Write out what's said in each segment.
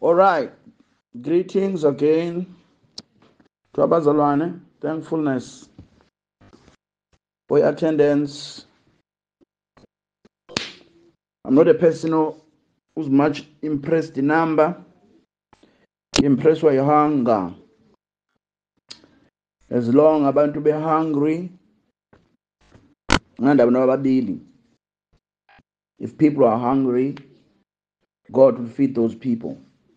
All right. Greetings again to abazalwane. Thankfulness for your attendance. I'm not a person who's much impressed the number. Impressed by hunger. As long abantu be hungry, if people are hungry, God will feed those people.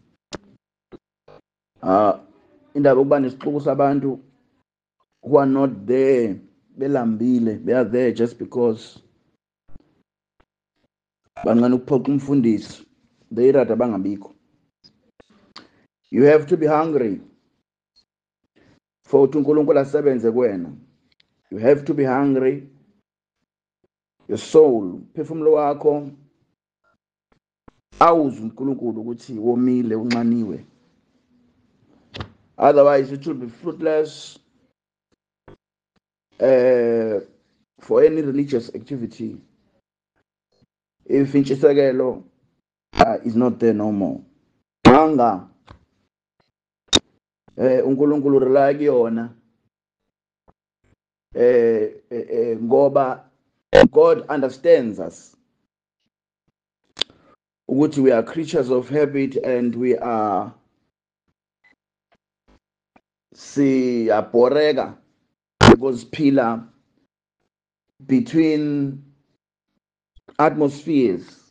Indaba ukuba nesixuku sabantu who are not there belambile, they are there just because bancane ukuphoqa umfundisi, they rada bangabikho. You have to be hungry for ukuthi uNkulunkulu asebenze kuwena. You have to be hungry. Your soul, phefumulo wakho awuze uNkulunkulu ukuthi womile unxaniwe. Otherwise it will be fruitless for any religious activity if intshisekelo is not there no more. Hunger uNkulunkulu rely kuyona ngoba God understands us ukuthi we are creatures of habit and we are siyaboreka because phila between atmospheres.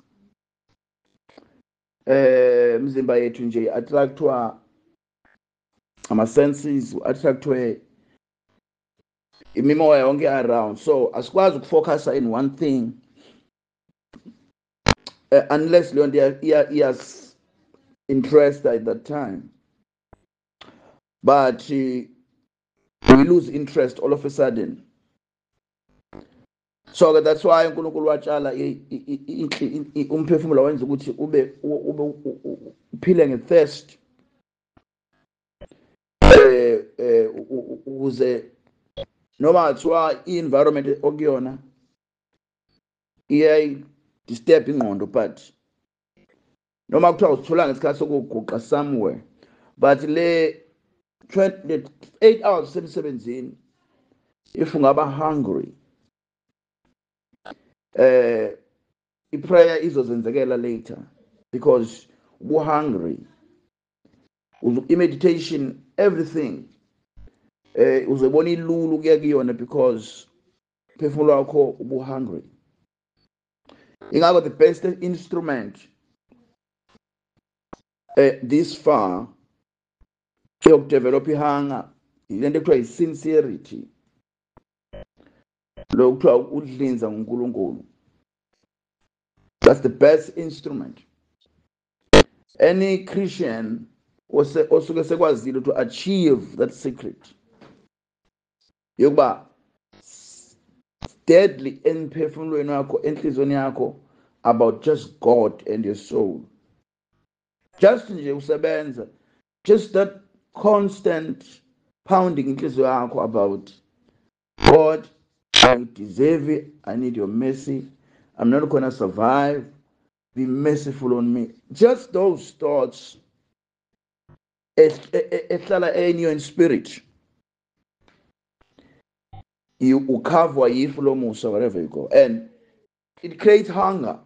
Mzimba yethu nje attractwa ama senses, attractwe imimoya yonke around, so asikwazi ukufocus in one thing unless leyo nto iyas interest at that time, but we lose interest all of a sudden. So that's why uNkulunkulu watshala umphefumulo wenza ukuthi ube uphile ngethirst ukuze noma kuthiwa i-environment okuyona disturb ingqondo, but noma kuthiwa usithola ngesikhathi sokuguqa somewhere, but le 8 hours semsebenzini, if ungaba hungry, i-prayer izozenzekela later because we're hungry. I-meditation, everything uzobona ilulu kuya kuyona because phefumulo wakho ubu-hungry. Ingakho the best instrument this far yokudevelop ihunger ilento ekuthiwa yi-sincerity, lo kuthiwa udlinza nguNkulunkulu. That's the best instrument. Any Christian osuke sekwazile to achieve that secret yokuba steadily emphefumulweni wakho, enhlizweni yakho, about just God and your soul. Just nje usebenza, just that constant pounding inhliziyo yakho about God, I deserve it, I need your mercy, I'm not going to survive, be merciful on me. Just those thoughts ehlala in your spirit. You ukhavwa yifu lomusa wherever you go, and it creates hunger.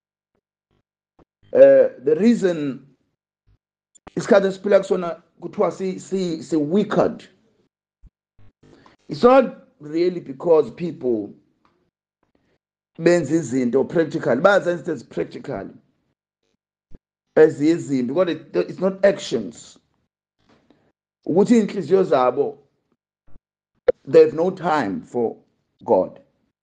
The reason isikhathi esiphila kusona kuthiwa si wicked, it's not really because people benza izinto practically, bazenza izinto practically ezizimbi, because it's not actions. Ukuthi inhliziyo zabo, they have no time for God.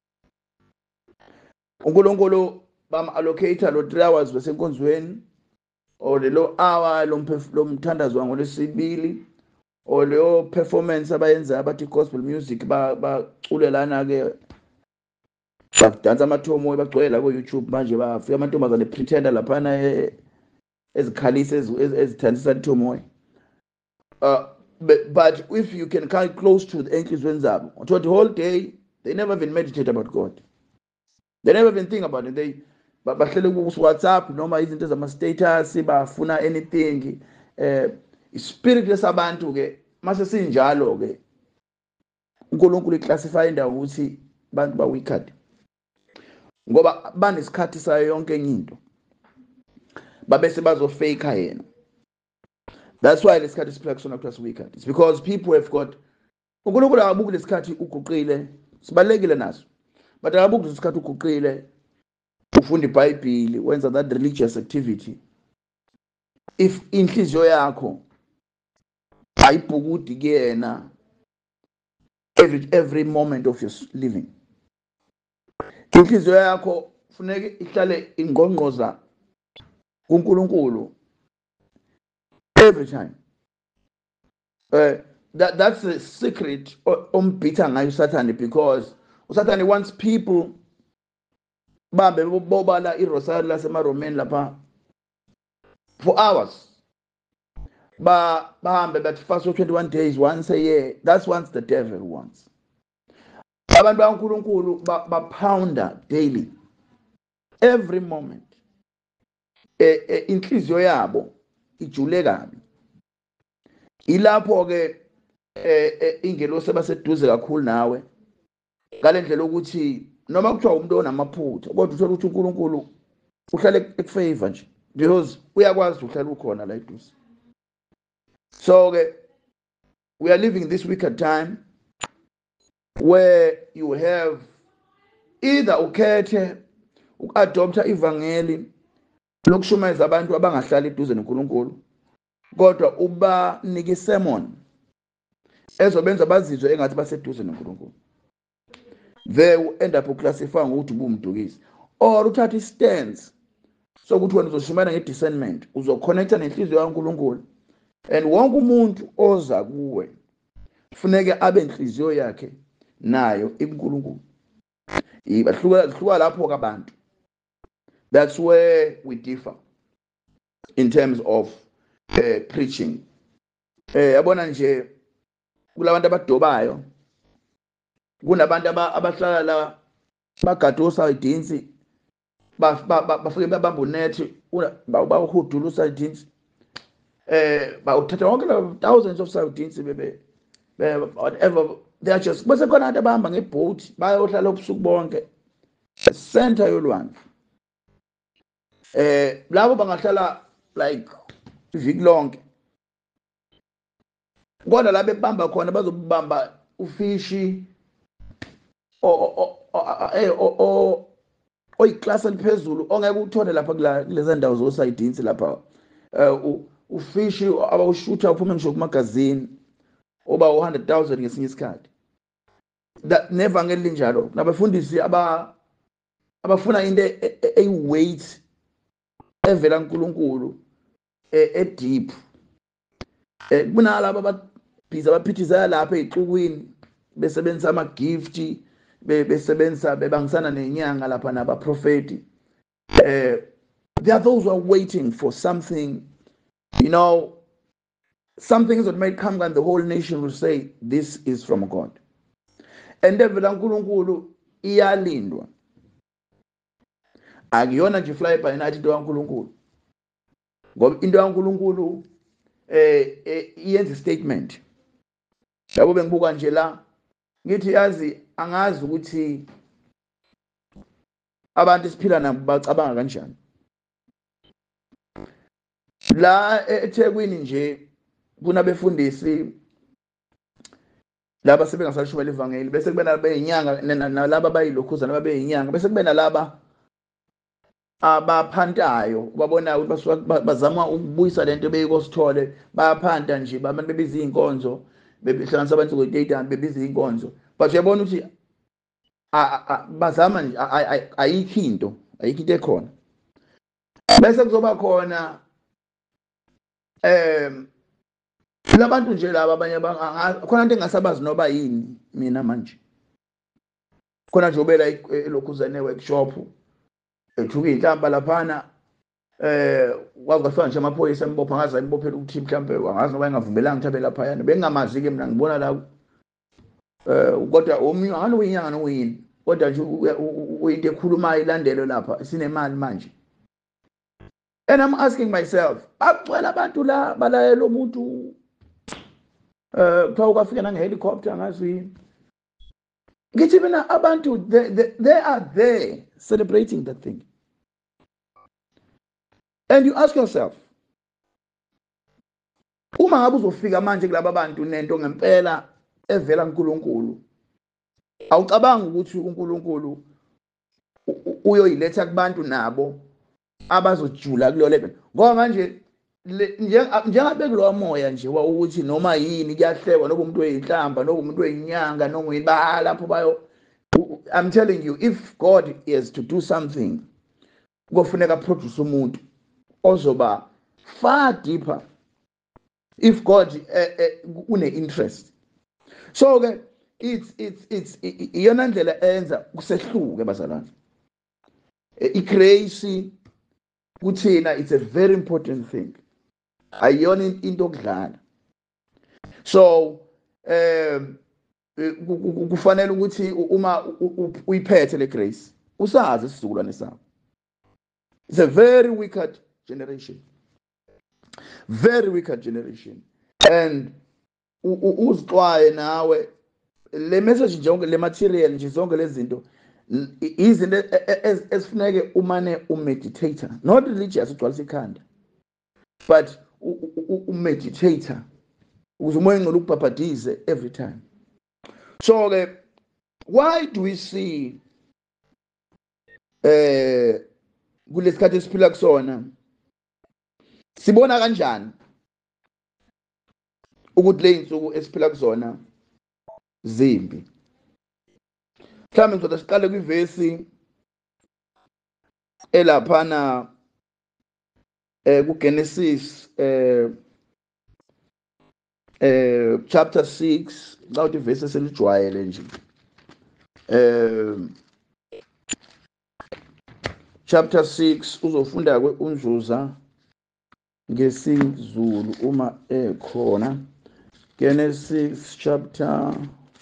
uNkulunkulu bam-allocate lo 3 hours besenkonzweni, or lo hour lo mthandazo ngolesibili, or leyo performance abayenza abathi gospel music, baculelana-ke, badansa amathomo, bagcwele la ku-YouTube manje, bafika amantombazane pretender laphana ezikhalisa ezithandisa ithomoya. But if you can come close to the enhlizweni zabo, the whole day they never even meditate about God, they never even think about it. bahlele ku WhatsApp noma izinto zama status bafuna anything ispirit lesabantu ke mase sinjalo ke uNkulunkulu iclassify indawo ukuthi abantu ba wicked ngoba banesikhathi sayo yonke into babese bazofaka yena. That's why lesikhathi siphila kusona kuthiwa wicked. It's because people have got uNkulunkulu akabuki lesikhathi uguqile sibalekile naso but akabuki lesikhathi uguqile ufunda iBhayibheli wenza that religious activity if inhliziyo yakho ayibhukudi kuyena every moment of your living. Inhliziyo yakho kufanele ihlale ingqongqoza kuNkulunkulu every time. That's the secret ombitha ngayo uSathane because uSathane wants people babe bobala irosari lasemaromeni lapha for hours. Bahambe but fast for 21 days once a year. That's what the devil wants. Abantu baNkulunkulu bapounder daily every moment. Inhliziyo yabo ijule kabi. Ilapho ke ingelosi baseduze kakhulu nawe. Ngalendlela ukuthi noma kuthiwa umuntu onamaphutha kodwa uthola ukuthi uNkulunkulu uhlale ekufavor nje because uyakwazi uhlala ukhona la eduze. So we are living this wicked time where you have either ukhethe ukadopta ivangeli lokushumayeza abantu abangahlali eduze noNkulunkulu kodwa ubanike sermon ezobenza bazizwe engathi baseduze noNkulunkulu. They will end up classifying ukuthi ubumdukisi or uthatha istance sokuthi wena uzoshumayela ngediscernment uzoconnecta nenhliziyo kaNkulunkulu and wonke umuntu oza kuwe kufanele abe inhliziyo yakhe nayo iNkulunkulu. Ibahluka lapho kabantu. That's where we differ in terms of preaching. Yabona nje kulabantu abadobayo kunabantu abahlala la bagadosa idinsi bafike babamba unethi bawuhudula idinsi bawuthatha wonke thousands of sardines whatever they are just bese khona abantu abahamba ngeboat bayohlala ubusuku bonke center yolwandle labo bangahlala like iviki lonke kodwa la bebamba khona bazobamba ufishi oyiclass eliphezulu ongeke uthole lapha kulezi ndawo zosayidinsi lapha ufishi abawushutha uphuma ngisho kumagazini oba 100,000 ngesinye isikhathi. That never ngelinjalo nabafundisi abafuna into weight evela kuNkulunkulu deep kunalabo ababhiza abaphithizela lapha ezixukwini besebenzisa ama gift besebenza bebangisana nenyanga lapha nabaprofeti. There are those who are waiting for something, you know, some things that might come and the whole nation will say this is from God. And evela uNkulunkulu iyalindwa. Akuyona nje fly by night into kaNkulunkulu. Ngoba into kaNkulunkulu iyenza statement. Yabo bengibuka nje la ngithi yazi angazi ukuthi abantu siphila nabo bacabanga kanjani. La eThekwini nje kunabefundisi laba sebengasashumela ivangeli bese kubena beyinyanga nalaba bayilokhuzana babeyinyanga bese kubena laba abaphantayo ubabona ukuthi bazama ukubuyisa lento beyikosithole bayaphanta nje abantu bebiza inkonzo bebihlanganisa abantu ku-data bebiza inkonzo but uyabona ukuthi bazama nje ayikho into ekhona bese kuzoba khona labantu nje laba abanye khona into engasabazi noba yini mina manje khona nje ubela elokhuzane workshop ethuka inhlamba laphana kwakufika nje amaphoyisa embopha ngaza imbophela ukuthi mhlambe angazi noba engavumelanga ngithabe lapha yana bengingamazi ke mina ngibona la kodwa omnye ngalo uyinyanga noyini kodwa nje into ekhulumayo ilandelwe lapha sinemali manje. And I'm asking myself, akugcwele abantu la balayela umuntu kuthiwa ukafika nangehelicopter ngazi ngithi mina abantu they are there celebrating that thing. And you ask yourself, uma ngabe uzofika manje kulaba bantu nento ngempela evela kuNkulunkulu, awucabanga ukuthi uNkulunkulu uyoyiletha kubantu nabo abazojula kulo level? Ngoba manje njengabe kulowa moya nje wawukuthi noma yini kuyahlekwa, noma umuntu oyinhlamba, noma umuntu oyinyanga, noma uyibala lapho bayo. I'm telling you, if God is to do something, kufuneka produce umuntu ozoba far deeper if God une interest. So ke it's iyona ndlela enza kusehluke bazalwane. I-grace kuthina it's a very important thing. Ayiyona into okudlala. So kufanele ukuthi uma uyiphethe le grace usazi isizukulwane sakho. It's a very wicked generation. Very wicked generation. And uzixwaye nawe le message nje le material nje zonke lezi zinto izinto esifuneke umane umeditator, not religious ugcwalisa ikhanda, but umeditator ukuze umoya engcwele ukubhabhadize every time. So why do we see kulesikhathi esiphila kusona sibona kanjani ukuthi le insuku esiphila kuzona zimbi? Mhlawumbe ngizothi siqale kwivesi elaphana kuGenesis chapter 6, ngawuthi ivesi eselijwayele nje. Chapter 6 uzofunda unzuza ngesiZulu uma ekhona. Genesis chapter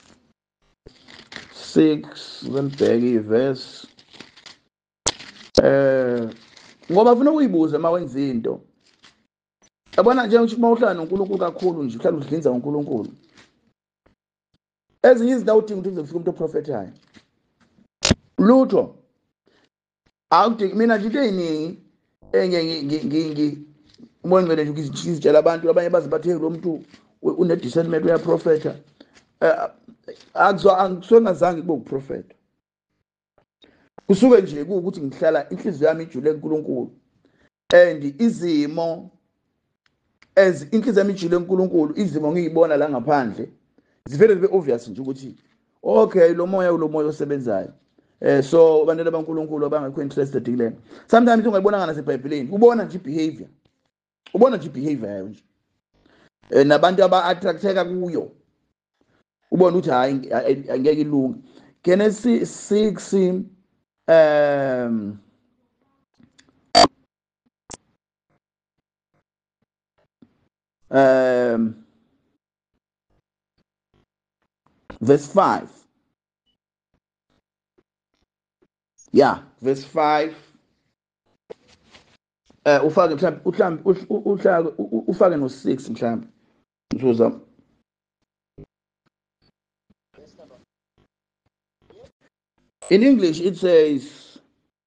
6, ngibheke iverse ngoba ufuna uyibuza mawenza into. Yabona nje uma uhlala noNkulunkulu kakhulu nje uhlala udlinza ngoNkulunkulu, ezinye izinto awudingi ukuthi uzofika umuntu oprofethayo lutho. Awudingi mina nje into eyiningi umoya ngcwele nje ngizitshela abantu abanye baze bathe lo muntu une discernment uyaprofetha. Angizange kube uprofetha, kusuke nje ukuthi ngihlala inhliziyo yami ijule kuNkulunkulu, and izimo inhliziyo yami ijule kuNkulunkulu, izimo ngiyibona la ngaphandle very obvious nje ukuthi okay lo moya osebenzayo. So abantu baNkulunkulu abangekho interested kulena. Sometimes ungayibona ngana seBhayibhelini ubona nje behavior, ubona nje behavior yayo nje, nabantu aba-attracteka kuyo ubona ukuthi hayi angeke ilunge. Genesis 6 verse 5. Yeah, verse 5. Ufake no 6 mhlawumbe uzoza. In English it says,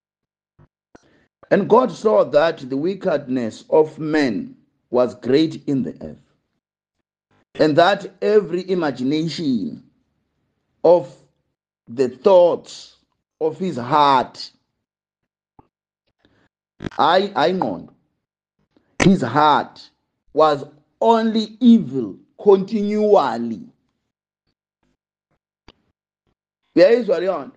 and God saw that the wickedness of men was great in the earth, and that every imagination of the thoughts of his heart, his heart was only evil continually. Uyayizwa leyo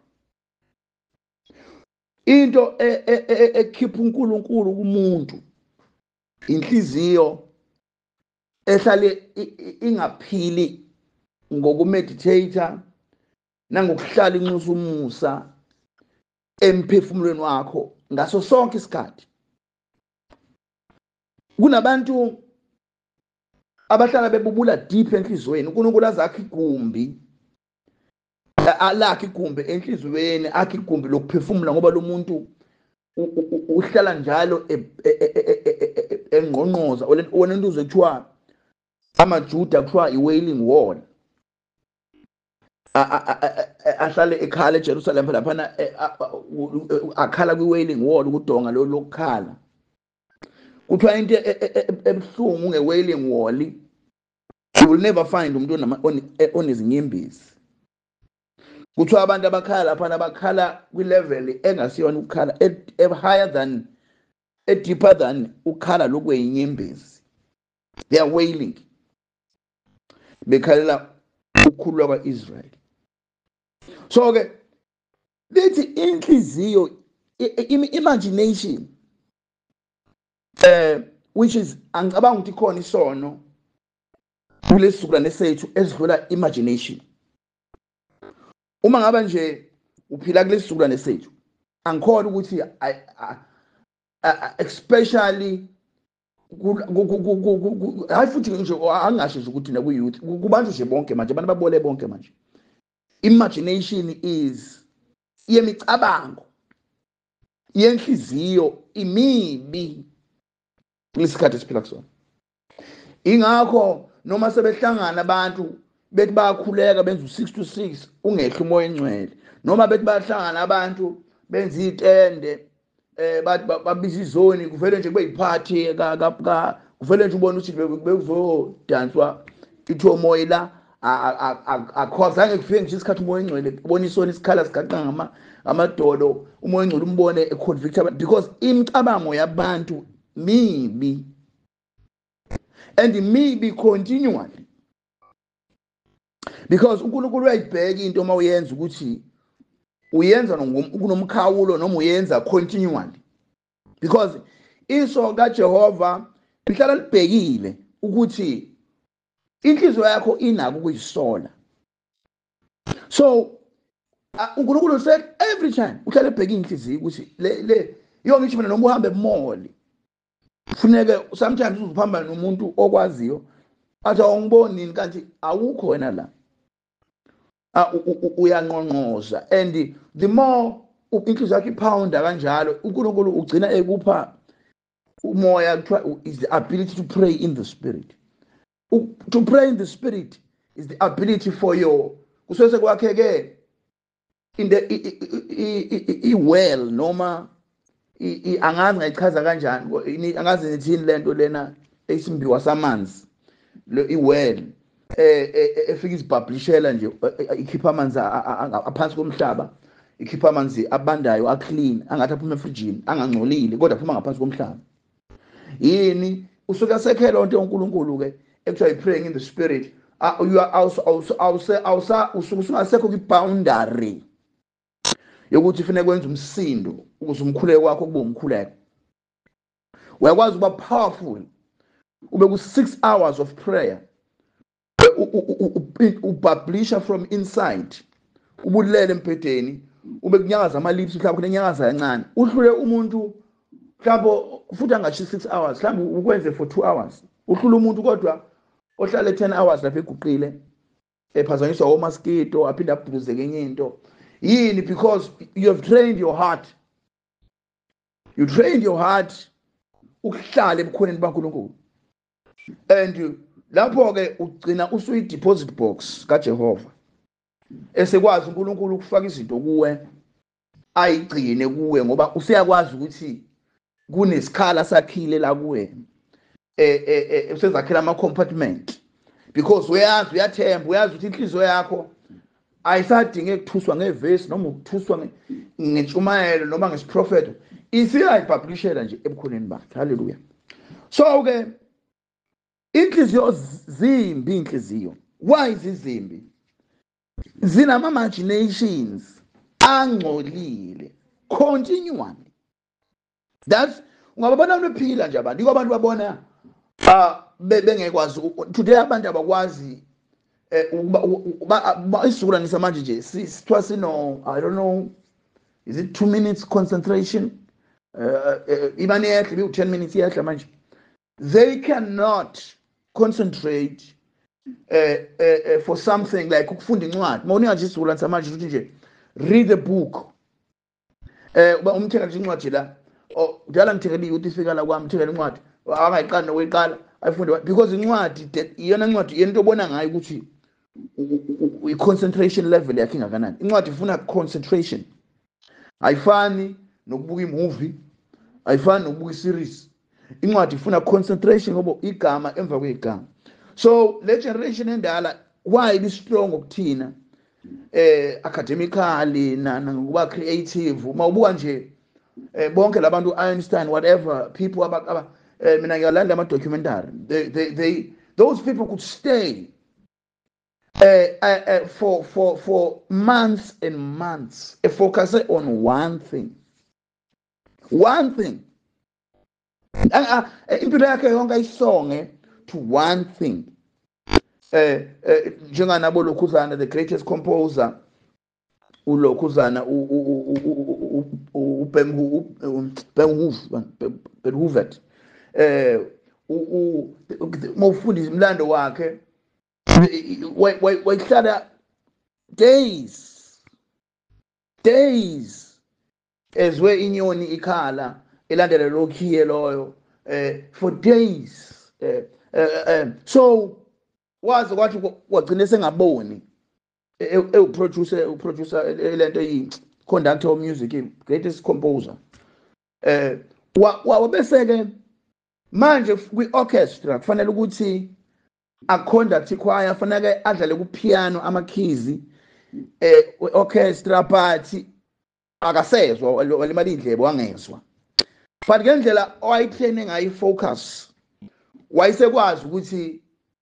into ekhipha uNkulunkulu kumuntu, inhliziyo ehlale ingaphili ngokumeditator nangokuhlala inxusa umusa emphefumulweni wakho ngaso sonke isikhathi. Kunabantu abahlala bebubula deep enhlizweni, uNkulunkulu azakhe igumbi alakhe igumbi enhliziyweni akhe igumbi lokuphefumula ngoba lo muntu uhlala njalo engqonqoza wena into uzekuthiwa amaJuda kuthiwa i-wailing wall ahlale ekhala eJerusalem laphana akhala kwi-wailing wall ukudonga lokukhala kuthiwa into ebuhlungu nge-wailing wall you will never find umuntu onezinyembezi kuthiwa abantu abakhala laphana bakhala kwi-level engasiyona ukukhala higher than deeper than ukukhala lokweyinyembezi they are wailing bekhalela ukukhululwa kwa-Israel. So ke lithi inhliziyo imagination which is angicabanga ukuthi khona isono kulesizukulwane sethu esidlula imagination. Uma ngaba nje uphila kulesizukulwane sethu angikhona ukuthi especially hayi futhi nje angasho nje ukuthi nakuyouth kubantu nje bonke manje abantu babole bonke manje imagination is yemicabango yenhliziyo imibi kulesikhathi esiphila kusona. Ingakho noma sebehlangana abantu bethi bayakhuleka benza u6 to 6 ungehla umoya engcwele noma bethi bayahlangana abantu benza itende babiza izoni kuvele nje kube yiphathi kuvele nje ubone ukuthi bekuzodanswa ithiwa umoya la akhozange kufike nje isikhathi umoya engcwele ubona isoni isikhala sigaqa amadolo umoya engcwele umbone econvict abantu because imicabango yabantu mibi and mibi continually because uNkulunkulu uyayibheka into uma uyenza ukuthi uyenza kunomkhawulo noma uyenza continually because iso kaJehova lihlala libhekile ukuthi inhliziyo yakho inako ukuyisola. So uNkulunkulu said every time uhlala ebheka inhliziyo ukuthi le yonke ngisho noma uhambe emoli kufuneke sometimes uzophamba nomuntu okwaziyo athi awungiboni kanti awukho wena la uyanqonqoza and the more inhliziyo yakho ipounda kanjalo uNkulunkulu ugcina ekupha umoya kuthiwa is the ability to pray in the spirit. To pray in the spirit is the ability for your kusese kwakheke in the well noma angazi ngayichaza kanjani angazi ngithini lento lena esimbiwa samanzi lo iwell efika izipublishela nje ikhipha amanzi aphansi komhlaba ikhipha amanzi abandayo aclean angathi aphuma efrijini angangcolile kodwa aphuma ngaphansi komhlaba yini usuka sekhela onto yoNkulunkulu ke ekuthiwa praying in the spirit you are also usungasekho kwi-boundary yokuthi ufune kwenza umsindo ukuze umkhuleko wakho kube umkhuleko uyakwazi ukuba powerful ube ku6 hours of prayer upublisha from inside ubulele empedeni ube kunyakaza ama-lips mhlawumbe kunenyakaza kancane uhlule umuntu mhlawumbe futhi angashi 6 hours mhlawumbe ukwenze for 2 hours uhlule umuntu kodwa ohlala 10 hours lapha eguqile ephazanyiswa omaskito aphinda abhuze kenye into yini because you have trained your heart ukuhlala ebukhoneni baNkulunkulu and lapho ke ugcina usuyi-deposit box kaJehova esekwazi uNkulunkulu ukufaka izinto kuwe ayigcine kuwe ngoba useyakwazi ukuthi kunesikhala sakhile la kuwe usezakhela ama-compartment because uyathemba uyazi ukuthi inhliziyo yakho ayisadinge ukuthuswa ngevesi noma ukuthuswa ngentshumayelo noma ngesiprofeto isiyayipublishela nje ebukhoneni bakhe. Haleluya. So ke inhliziyo zimbi inhliziyo. Why zizimbi? Zinama-imaginations angcolile continually. That's ungababona bephila nje abantu abantu babona bengekwazi today abantu abakwazi isizukulwane samanje nje sithiwa sino I don't know is it 2 minutes concentration imane yehle bi 10 minutes yehle manje they cannot concentrate for something like ukufunda incwadi mawuninga nje isizulu samanje ukuthi nje read the book umthenga nje incwadi la njalo ngithekela ukuthi ifika la kwami ngithekela incwadi angayiqala nokuyiqala ayifunde because incwadi iyona incwadi yento obona ngayo ukuthi i-concentration level yakhe ingakanani. Incwadi ifuna concentration, ayifani nokubuka imovie, ayifani nokubuka iseries. Incwadi ifuna concentration ngoba igama emva kwegama. So le generation endala why is strong okuthina academically ngokuba creative mawubuka nje bonke labantu Einstein whatever people mina ngiyalanda ama documentary those people could stay for months and months focus on one thing impilo yakhe yonke ayisonge to one thing. Njenganabo Lokhuzana, the greatest composer, uLokhuzana uBenhuvert mawufunda imlando wakhe wayihlala days ezwe inyoni ikhala elandela lokhiye loyo for days so wazi kwathi wagcina sengaboni uproducer lento conductor of music, greatest composer wabeseke manje kwi-orchestra kufanele ukuthi aconduct ichoir, fanele adlale ku-piano ama-keys orchestra but akasezwa walimala indlebe wangezwa but ngendlela owayitraine ngayo i-focus wayesekwazi ukuthi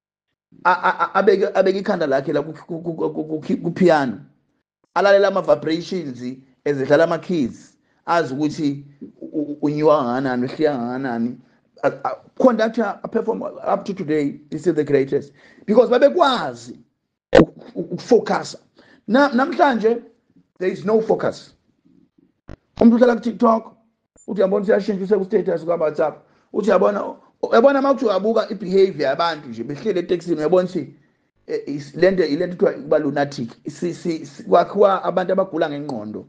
abeke ikhanda lakhe la ku-piano alalela ama-vibrations ezidlala ama-keys azi ukuthi unyuka nganani uhliya nganani. Conductor perform up to today, this is the greatest because babekwazi ukufocus. Namhlanje there is no focus. Umuntu uhlala ku TikTok uthi yabona siyashintsha ku status kwa WhatsApp uthi yabona makuthi uyabuka ibehavior yabantu nje behlele etexini uyabona ukuthi ilento kuthiwa kuba lunatic kwakhiwa abantu abagula ngengqondo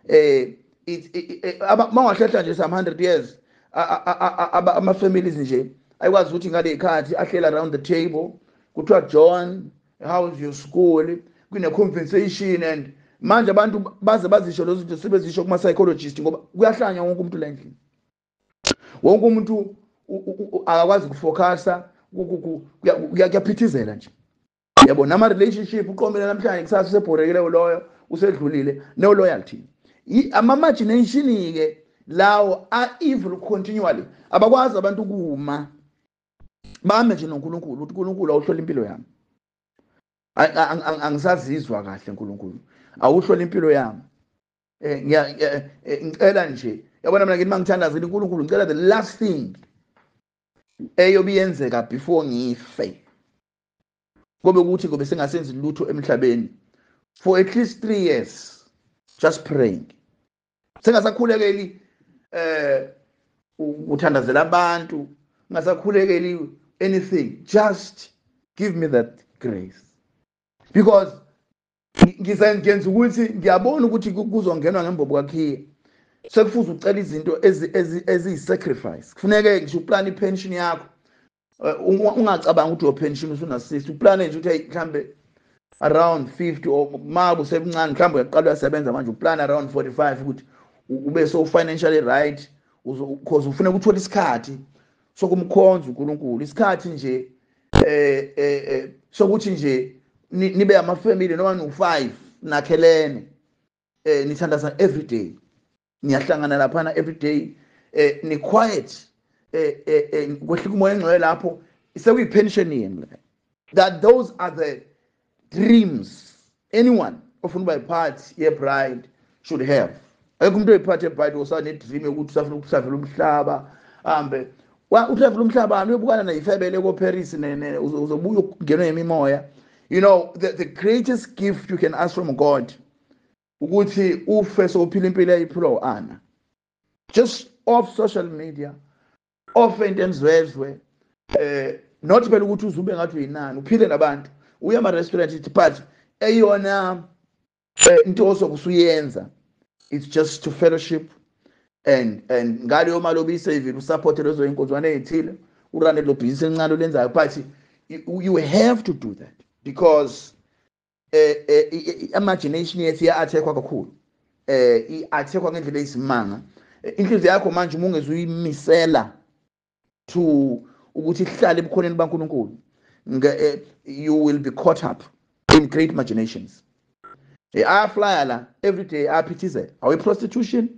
mawahlela nje some 100 years ama-families nje ayikwazi ukuthi ngale ikhathi ahlela around the table kuthiwa John, how's your school, kune-compensation and manje abantu baze bazisho lezo zinto sebezisho kuma-psychologist ngoba kuyahlanya wonke umuntu la endlini. Wonke umuntu akakwazi ukufocusa kuyaphithizela nje yabona ama-relationship uqombele namhlanje kusasa usebhorekile loyo usedlulile no loyalty ama-imagination-ke lawo are-evil continually abakwazi abantu kuma bame nje noNkulunkulu ukuthi uNkulunkulu awuhlola impilo yami angisazizwa kahle uNkulunkulu awuhlola impilo yami ngicela nje yabona mina ngithi mangithandazela uNkulunkulu ngicela the last thing eyobiyenzeka before ngife kube ukuthi ngobe sengasenzi lutho emhlabeni for at least 3 years just praying sengasakhulekeli uthandazela abantu ngasakhulekeli anything, just give me that grace because ngizengenza ukuthi ngiyabona ukuthi kuzongenwa ngembobo kakhiye sekufuza ucela izinto eziyi-sacrifice kufuneke ngisho uplan i-pension yakho ungacabanga ukuthi your-pension usunasisi uplane nje ukuthi mhlambe around 50 or mabu sebuncane mhlawumbe uyaqala uyasebenza manje uplan around 45 ukuthi ube so financially right because ufuna ukuthola isikhathi sokumkhonza uNkulunkulu, isikhathi nje sokuthi nje nibe ama-family noma no-5 nakhelene nithandaza every day niyahlangana laphana every day ni quiet kwehlika umoya engcwele lapho sekuyi-pension that those are the dreams anyone ofuna ukuba yipart ye-bride should have. Akekho umuntu oyipart ye-bride osanedream yokuthi usafuna ukusavela umhlaba hambe utravel umhlaba uyobukana nayifebele ko-Paris uzobuya ungenwe yimimoya. You know, the greatest gift you can ask from God ukuthi ufe sophila impilo eyiphilo ana just off social media off into enzwezwe not phela ukuthi uzube ngathi uyinani uphile nabantu uya ama restaurant but eyona into osokusuyenza it's just to fellowship and ngaleyo mali obuyisavile usupport lezo inkonzwana ezithile urane lo business encane olenzayo but you have to do that because imagination yethu iya-attack-wa kakhulu i-attack-wa ngendlela eyisimanga inhliziyo yakho manje uma ungezuyimisela to ukuthi ihlale ebukhoneni baNkulunkulu you will be caught up in great imaginations. Ayaflya la every day aphithizela awe prostitution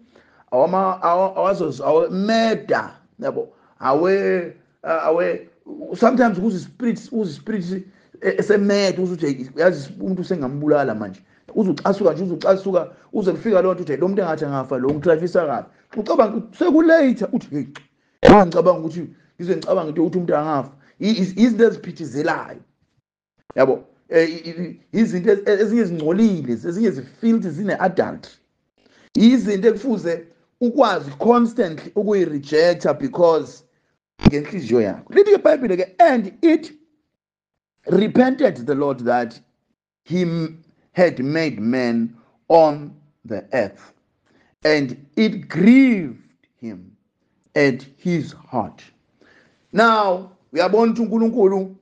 awe murder yabo awe sometimes uze spirit esemad uzuthi yazi umuntu sengambulala manje uzucasuka nje uzucasuka uze kufika lo nto uthi lo muntu engathi angafa lo ngidrivisa kabi ucabanga sekulate uthi hey ngicabanga ukuthi ngize ngicabanga ukuthi umuntu angafa izinto eziphithizelayo yabo izinto ezinye ezingcolile ezinye zifilth zine-adult izinto ekufuze ukwazi constantly ukuyi-rejecta because ngenhliziyo yakho lithi iBhayibheli ke and it repented the Lord that he had made man on the earth and it grieved him at his heart. Now uyabona ukuthi uNkulunkulu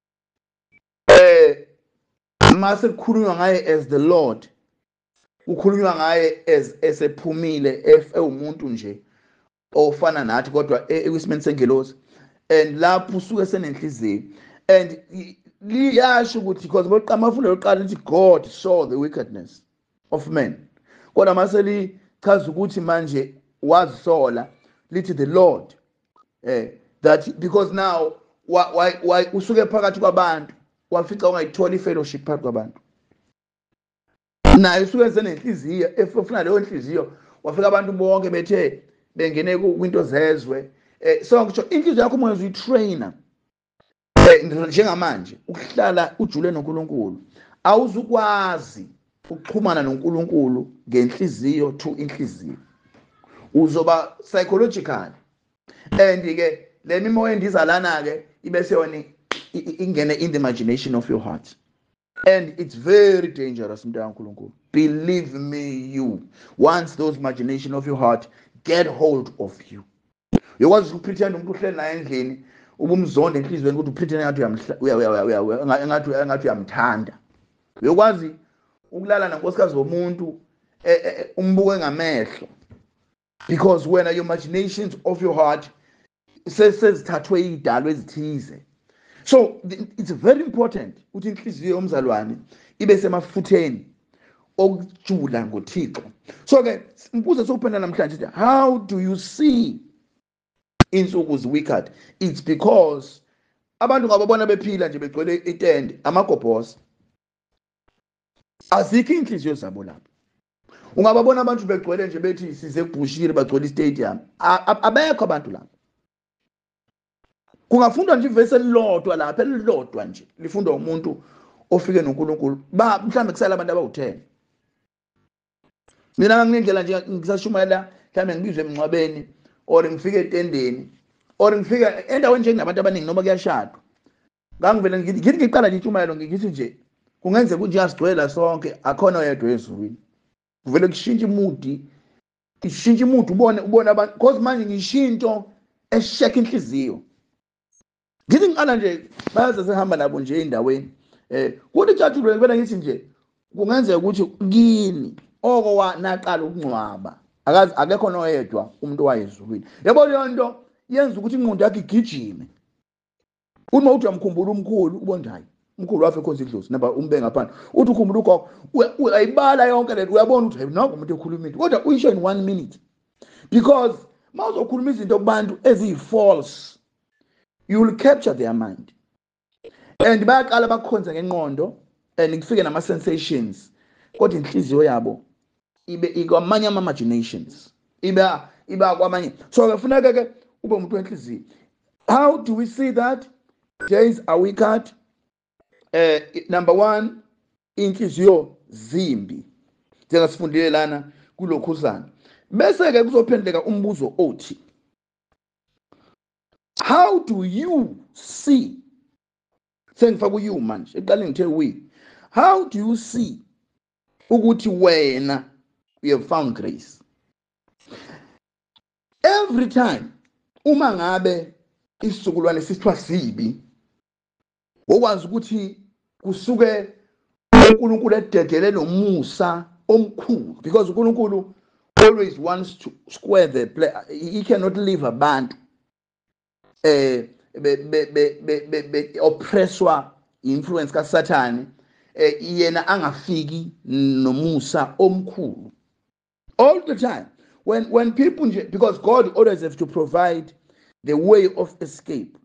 mase kukhulunywa ngaye as the Lord ukhulunywa ngaye as esephumile umuntu nje ofana nathi kodwa ekwisimeni sengelosi and lapho usuke senenhliziyo and liyasho ukuthi because boqamafule loqala lithi God saw the wickedness of men kodwa mase lichaza ukuthi manje wazisola lithi the Lord that because now why usuke phakathi kwabantu wafica ungayithola ifellowship phakathi kwabantu naye usuke senenhliziyo efuna leyo nhliziyo wafika abantu bonke bethe bengene kwinto zezwe so ngisho inhliziyo yakho uma uyitrainer njengamanje ukuhlala ujule noNkulunkulu awuzukwazi ukuxhumana noNkulunkulu ngenhliziyo to inhliziyo uzoba psychological and ke le mimoya endizalana ke ibese yona ingene in the imagination of your heart and it's very dangerous mntu kaNkulunkulu believe me once those imagination of your heart get hold of you uyakwazi ukupretend umuntu uhleli naye endlini ubumzonda enhlizweni ukuthi upretend engathi uyamthanda uyakwazi ukulala nankosikazi womuntu umbuke ngamehlo because when your imaginations of your heart sezithathwe idalo ezithize. So it's very important ukuthi inhliziyo yomzalwane ibe semafutheni okujula ngoThixo. So ke mbuzo sokuphendula namhlanje how do you see insuku wicked? It's because abantu ngababona bephila nje begcwele itende amagobhosi azikho inhliziyo zabo lapho. Ungababona abantu begcwele nje bethi size ebushire bagcwele istadium abekho abantu lapho. Kungafundwa nje ivesi elilodwa lapha elilodwa nje lifundwa umuntu ofike noNkulunkulu mhlambe kusala abantu abawu10. Mina nginendlela nje ngisashumayela mhlambe ngibizwe emncwabeni or ngifike etendeni or ngifika endaweni nje kunabantu abaningi noma kuyashadwa. Ngangivele ngithi ngiqala nje intshumayelo ngithi nje kungenzeka ukuthi yasigcwela sonke akhona oyedwa ezulwini. Kuvele kushintshe imudi ubone abantu because manje ngishinto esheka inhliziyo. Ngithi ngiqala nje bayaze sehamba nabo nje endaweni kuthi jatshulwe ngivela ngithi nje kungenzeka ukuthi kini naqala ukungcwaba akekho noyedwa umuntu wayezulwini. Yabo leyo nto yenza ukuthi ingqondo yakhe igijime. Uma uthi uyamkhumbula umkhulu ubona hayi umkhulu wafe khonza idlozi naba umbe ngaphandle uthi ukhumbula ugogo uyayibala yonke lento uyabona ukuthi nangu umuntu ekhuluma into kodwa uyisho in 1 minute because mawuzokhuluma izinto kubantu eziyi-false you will capture their mind and bayaqala bakukhonza ngengqondo and kufike nama-sensations kodwa inhliziyo yabo ibe ikwamanye ama-imaginations iba kwamanye. So kufuneka ke ube umuntu wenhliziyo. How do we see that days are wicked? Number 1, inhliziyo zimbi njengasifundile lana kulokhuzana. Bese ke kuzophendleka umbuzo othi how do you see sengifaka you manje eqale ngithe we. How do you see ukuthi wena you have found grace? Every time uma ngabe isizukulwane sithiwa sibi, okwazi ukuthi kusuke uNkulunkulu ededele nomusa omkhulu, because uNkulunkulu always wants to square the play. He cannot leave abantu oppresswa influence ka Satan, yena angafiki nomusa omkhulu. All the time when people, because God always has to provide the way of escape,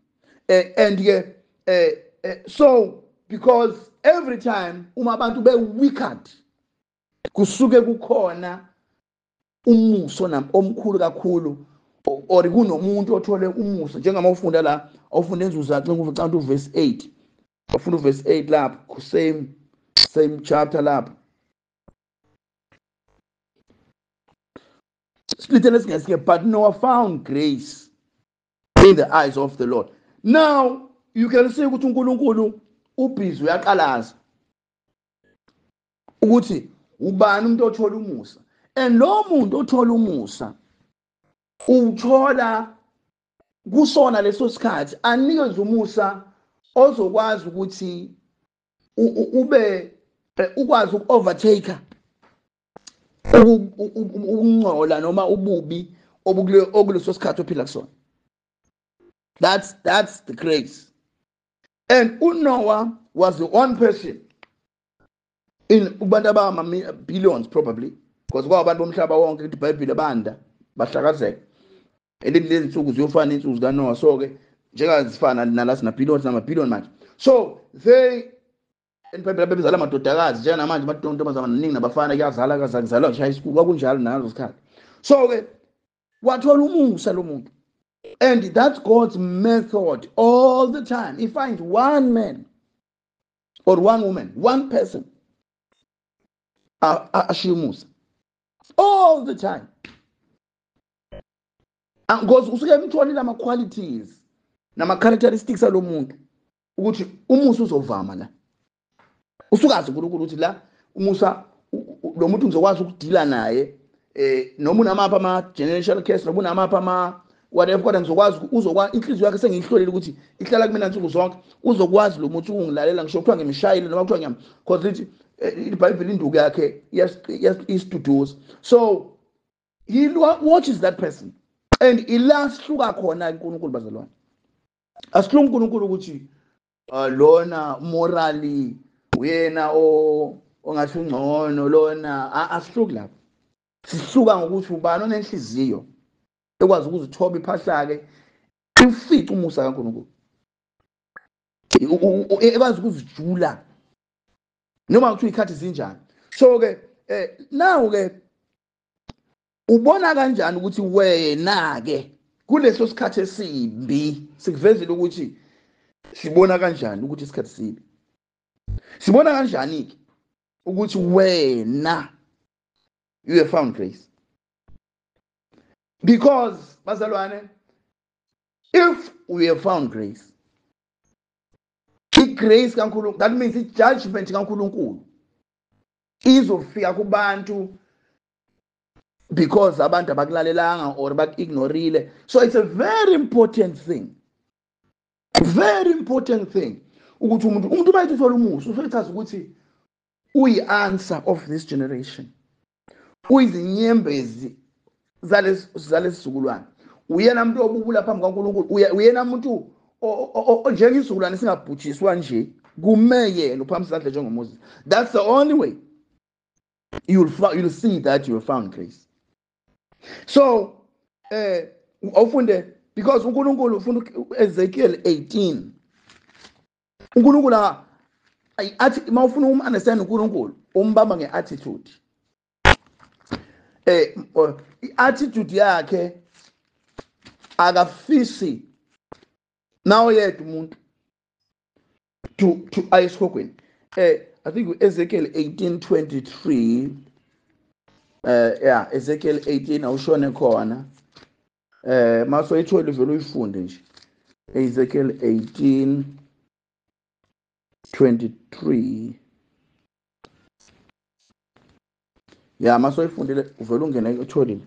so because every time uma abantu be wicked kusuke kukhona umuso omkhulu kakhulu, or kunomuntu othole umuso, njengama ufunda la awufunda enzuzo yakhe ngufunda uverse 8, ufunda uverse 8 lapho same chapter lapho. But Noah found grace in the eyes of the Lord. Now you can say ukuthi uNkulunkulu ubhizi uyaqalaza ukuthi ubani umuntu othola umusa, and lo muntu othola umusa uthola kusona leso sikhathi anikeze umusa ozokwazi ukuthi ube ukwazi uku-overtaker ukungcola noma ububi obukuleso sikhathi ophila kusona. That's the grace. And uNoah was the one person in ubantu abama billions probably, because kwabantu bomhlaba wonke ukuthi iBhayibheli banda bahlakazeka, and lezi nsuku ziyofana insuku zikaNoah. So ke njengazifana nalasi na billions nama billion manje, so they iBhayibheli babezala amadodakazi njengamanje amadodakazi amaningi nabafana kuyazala kazalizalwa nje high school kwakunjalo nalo sikhathi. So ke wathola umusa lo muntu, and that's God's method all the time. He finds one man or one woman, one person ashiya umusa all the time, because usuke emtholile ama qualities nama characteristics alo muntu ukuthi umusa uzovama la. Usukazi uNkulunkulu ukuthi la umusa lo muntu ngizokwazi ukudila naye, noma unamapha ama generational curse, noma unamapha ama whatever, kodwa ngizokwazi uzokwazi inhliziyo yakhe sengiyihlolile ukuthi ihlala kumina nsuku zonke, uzokwazi lo muntu ungilalela ngisho kuthiwa ngimshayile noma kuthiwa ngiyam, because lithi iBhayibheli induku yakhe is to do. So he watches that person, and ila sihluka khona uNkulunkulu bazalwane. Asihlungu uNkulunkulu ukuthi lona morally uyena ongathi ungcono, lona asihluki lapho. Sihluka ngokuthi ubani onenhliziyo ekwazi ukuzithoba iphahla ke ifica umusa kaNkulunkulu, ekwazi ukuzijula noma ukuthi ikhathi zinjani. So ke now ke ubona kanjani ukuthi wena ke kuleso sikhathi esibi sikuvezile ukuthi sibona kanjani ukuthi isikhathi sibi, sibona kanjani ke ukuthi wena you have found grace? Because bazalwane, if we have found grace, grace kaNkulunkulu, that means the judgment kaNkulunkulu izofika kubantu because abantu abakulalelanga or bakignorile. So it's a very important thing, very important thing ukuthi umuntu bayithi uthola umusa usechaza ukuthi uyi-answer of this generation, uyizinyembezi zalesizukulwane, uyena muntu obubula phambi kaNkulunkulu, uyena muntu njengesizukulwane singabhujiswa nje kume yena uphambi isandla njengoMoses. That's the only way you'll see that you have found grace. So awufunde, because uNkulunkulu ufunda Ezekiel 18, uNkulunkulu athi mawufuna umunderstand uNkulunkulu umbamba ngeattitude. I-attitude yakhe akafisi nawe yedwa umuntu to ayesikhokweni. I think Ezekiel 18:23, Ezekiel 18 awushone khona, masoyithola vele uyifunde nje. Ezekiel 18 23. Yeah, masoyifundile uvela ungene etholini.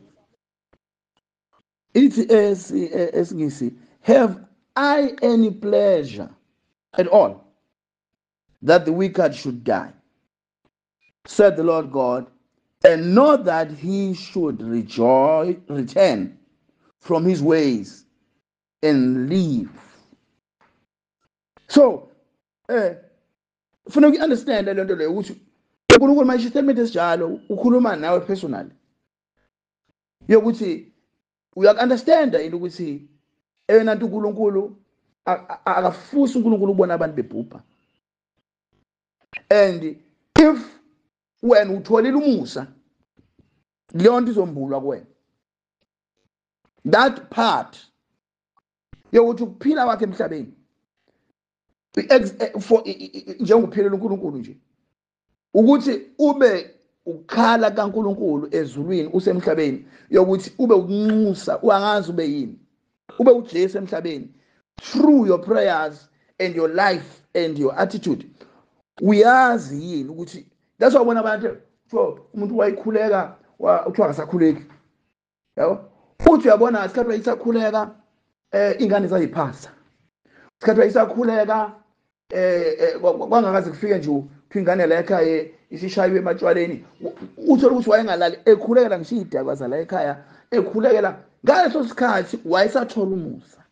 Ithi esingisi, have I any pleasure at all that the wicked should die, said the Lord God, and not that he should return from his ways and live. So, funeka understand le nto leyo ukuthi uNkulunkulu manje statement esijalo ukhuluma nawe personally. Yokuthi uyakunderstand into ukuthi eyona nto uNkulunkulu akafusi uNkulunkulu ubona abantu bebhubha. And if wena utholile umusa leyo nto izombulwa kuwena. That part yokuthi ukuphila kwakhe emhlabeni for njengokuphilela uNkulunkulu nje ukuthi ube ukhala kaNkulunkulu ezulwini usemhlabeni yokuthi ube ukunxusa uangazi ube yini ube uJesu emhlabeni through your prayers and your life and your attitude. Uyazi yini ukuthi that's why ubona abantu umuntu wayikhuleka uthiwa akasakhuleki, yabo futhi uyabona isikhathi wayisakhuleka ingane zayiphasa, isikhathi wayisakhuleka kwangakaze kufike nje ingane la ekhaya isishaywe ematshwaleni, uthola ukuthi wayengalali ekhulekela ngisho idakwaza la ekhaya ekhulekela ngaleso sikhathi wayesathola umusa.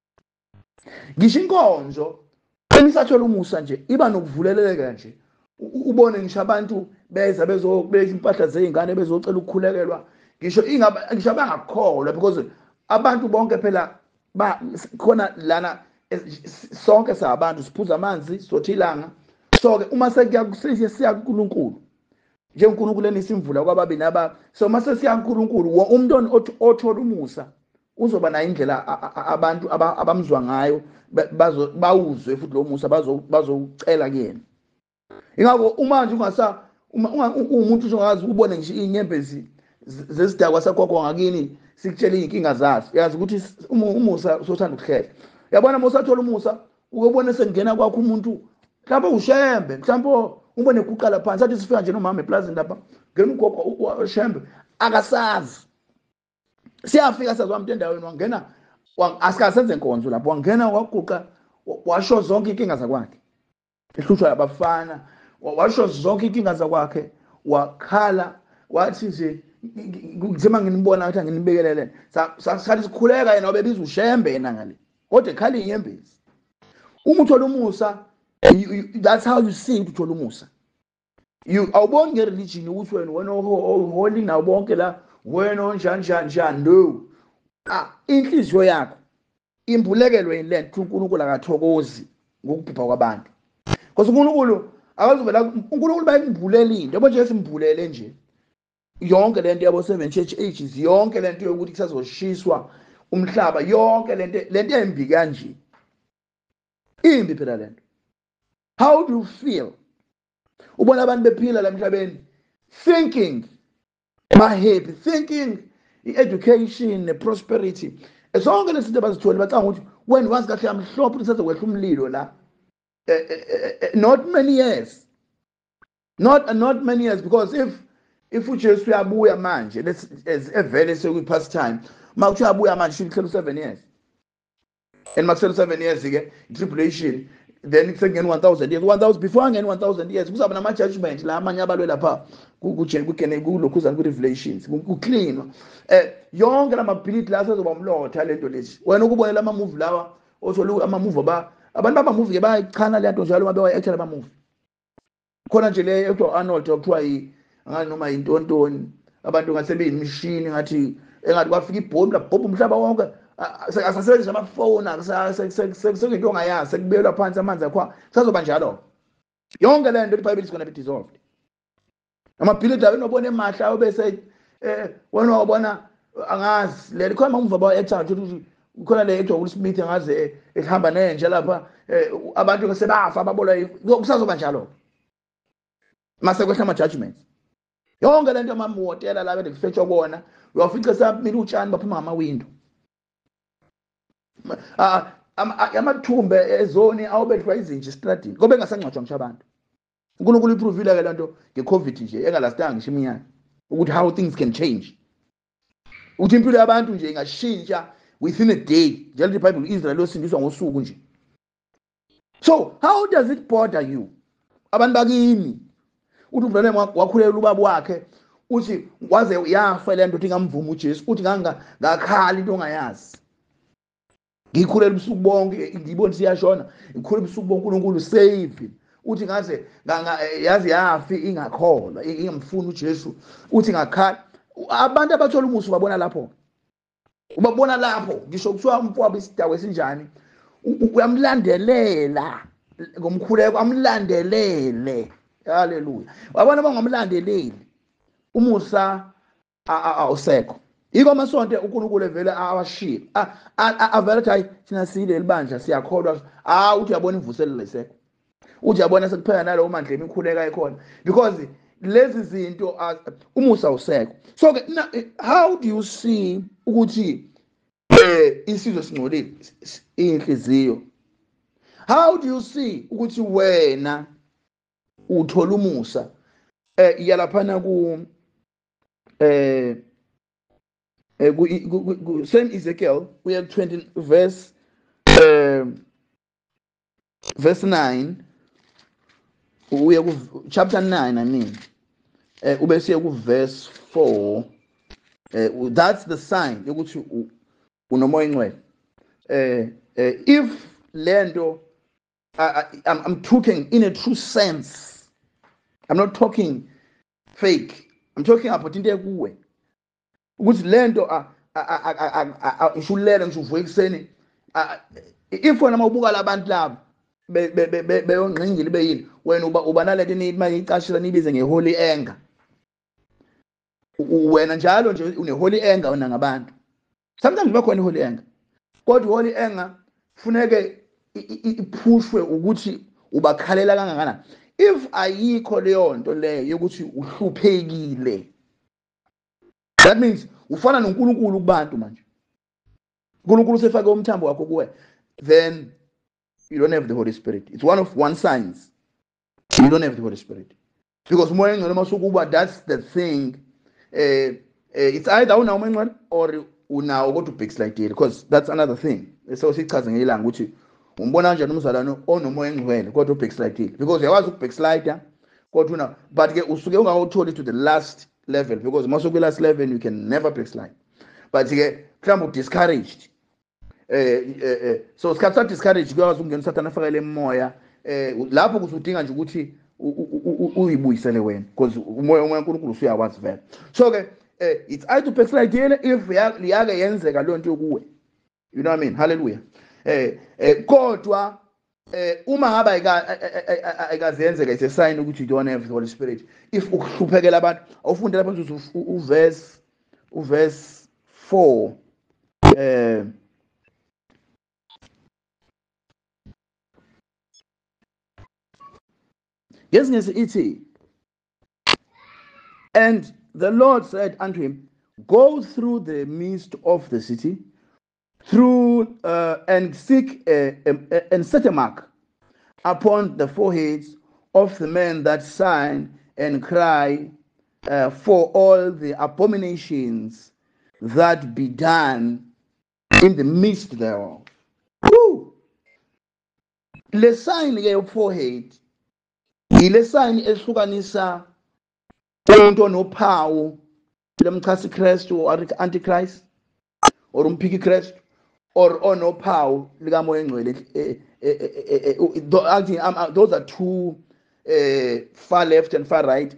Ngisho inkonzo emisathola umusa nje iba nokuvuleleka nje ubone ngisho abantu beza bezobeka impahla zeingane bezocela ukukhulekelwa ngisho bangakholwa because abantu bonke phela khona lana sonke sabantu siphuza amanzi sothilanga. So ke uma siya kuNkulunkulu nje uNkulunkulu enisimvula kwababini so mase siya kuNkulunkulu umuntu othola umusa uzoba na indlela abantu abamzwa ngayo bawuzwe futhi lo musa bazocela kuyena. Ingakho uma nje umuntu ongazi ubone nje inyembezi zezidakwa sakho ngakini sikutshela inkinga zazo, yazi ukuthi umusa usothanda ukuhlela. Yabona mosathola umusa ukubona sengena kwakho umuntu mhlawumbe ushembe, mhlawumbe ubone ukuqala phansi athi sifika nje nomama eplazini lapha ngena ugogo ushembe akasazi siyafika sazwa umuntu endaweni wangena asikasenze inkonzo lapho wangena waguqa washo zonke inkinga zakwakhe ehlushwa yabafana washo zonke inkinga zakwakhe wakhala wathi nje ngizema nginibona ukuthi anginibekelele sathi sikhuleka yena obebiza ushembe yena ngale kodwa ekhali inyembezi uma uthola umusa. That's how you see uthola umusa. Awuboni ngereligion ukuthi wena holy na bonke la wena onjani no. Inhliziyo yakho imbulekelwe yilento uNkulunkulu akathokozi ngokubhubha kwabantu. Because uNkulunkulu akazovela uNkulunkulu bayimbulele into yabo nje simbulele nje yonke lento yabo 7 church ages yonke lento yokuthi kusazoshiswa umhlaba yonke lento embi kanje imbi phela lento. How do you feel? Ubona abantu bephila la emhlabeni thinking my happy, thinking education, prosperity. Zonke lezinto abazithole bacanga ukuthi when once kahle amhlophe uthatha kwehla umlilo la. Not many years. Not many years, because if uJesu uyabuya manje let's evele sekwi past time makuthi uyabuya manje shilo 7 years. And makusele 7 years ke tribulation. Then it's again 1,000 years. 1,000 before again 1,000 years. Kuzaba nama judgment la amanye abalwe lapha kugene kulokhuzana ku revelations kuclean. Yonke lamabhilidi la sezoba umlotha lento lezi. Wena ukubona lama movie lawa othola ama movie abantu baba movie ke bayichana le nto njalo babe actually ama movie. Khona nje le ekuthiwa Arnold okuthiwa ngani noma intontoni abantu ngasebe imishini ngathi engathi kwafika ibhombu labhobha umhlaba wonke. Asasebenzisa amafoni sekuyinto ongayazi sekubelwa phansi amanzi akho sazoba njalo yonke le nto iBhayibheli is going to be dissolved. Amabhilidi abenobona emahla obese wena wabona angazi le khona umva ba actor ukuthi khona le actor Will Smith angaze ehamba nenje lapha abantu ke sebafa ababola kusazoba njalo mase kwehla ama judgments yonke le nto amamotela la bede kufetshwa kona uyafica saphamile utshani baphuma ngama window. amathumbe ezoni awubethwa izinja estradini kobe engasangcwatshwa ngisho abantu. uNkulunkulu ipruvile ke lento ngeCovid nje engalastanga ngisho iminyaka ukuthi how things can change. Uthi impilo yabantu nje ingashintsha within a day. Njalo iBhayibheli uIsrael losindiswa ngosuku nje. So how does it bother you? Abantu bakini uthi uVelem wakhulela ubaba wakhe uthi waze yafa lento uthi ngamvuma uJesu uthi ngakhala into ongayazi. Ngikhulela ubusuku bonke ngibona siyashona ngikhulela ubusuku bonke uNkulunkulu save. Uthi ngaze yazi yafi ingakholwa ingamfuni uJesu uthi ngakhala. Abantu abathola umusa babona lapho. Ubabona lapho ngisho kuthiwa umfowabo isidawe esinjani uyamlandelela ngomkhuleko amlandelele. Haleluya. Wabona bangamlandeleli umusa awusekho. Iko amasonto uNkulunkulu evele awashiya avele hayi thina sile libandla siyakholwa uthi uyabona imvuselo lesekho. Uthi yabona sekuphela nalowo mandla emikhuleka ekhona because lezi zinto umusa awusekho. So how do you see ukuthi isizwe singcolile inhliziyo? How do you see ukuthi wena uthola umusa yalaphana ku same Ezekiel we have 20 verse 9 uye ku chapter 9 I mean ubese ku verse 4 that's the sign ukuthi unomoya ingcwele. If lento I'm talking in a true sense, I'm not talking fake, I'm talking about into ekuwe ukuthi lento ishulela ngisho ekuseni if wena mawubuka labantu labo beyongqingile beyini wena uba nalento nithi icashisa nibize ngeholy anger. Wena njalo nje une-holy anger wena ngabantu. Sometimes bakhona i-holy anger kodwa i-holy anger funeke iphushwe ukuthi ubakhalela kangakanani. If ayikho leyo nto leyo yokuthi uhluphekile, that means ufana noNkulunkulu kubantu manje. uNkulunkulu sefake umthambo wakho kuwe, then you don't have the Holy Spirit. It's one signs you don't have the Holy Spirit because umoya engcwele masukuba that's the thing. It's either unawo umoya engcwele or unawo kodwa backslide because that's another thing. So sichaze ngelanga ukuthi umbona kanjani umzalwane onomoya engcwele kodwa backslide because uyawazi ukubackslide kodwa una but ke usuke ungawutholi to the last level because masuku last level you can never backslide but ke mhlawumbe discouraged. So sikhatha discouraged kuyawazi ungena uSathane afakele emoya lapho kusudinga nje ukuthi uyibuyisele wena because umoya kaNkulunkulu usuyawazi vele. So ke it's either backslide if liyake yenzeka lo nto kuwe, you know what I mean. Hallelujah. Kodwa uma ngaba ayikazenzeka it's a sign ukuthi you don't have the Holy Spirit. If ukuhluphekela abantu awufunde lapha uverse 4 yes ithi, and the Lord said unto him, go through the midst of the city through and seek and set a mark upon the foreheads of the men that sign and cry for all the abominations that be done in the midst thereof. Woo! Le sign ke forehead ile sign ehlukanisa umuntu onophawu lemchasi Kristu or antichrist or umphiki Kristu or onophawu likamoya engcwele. Those are two far left and far right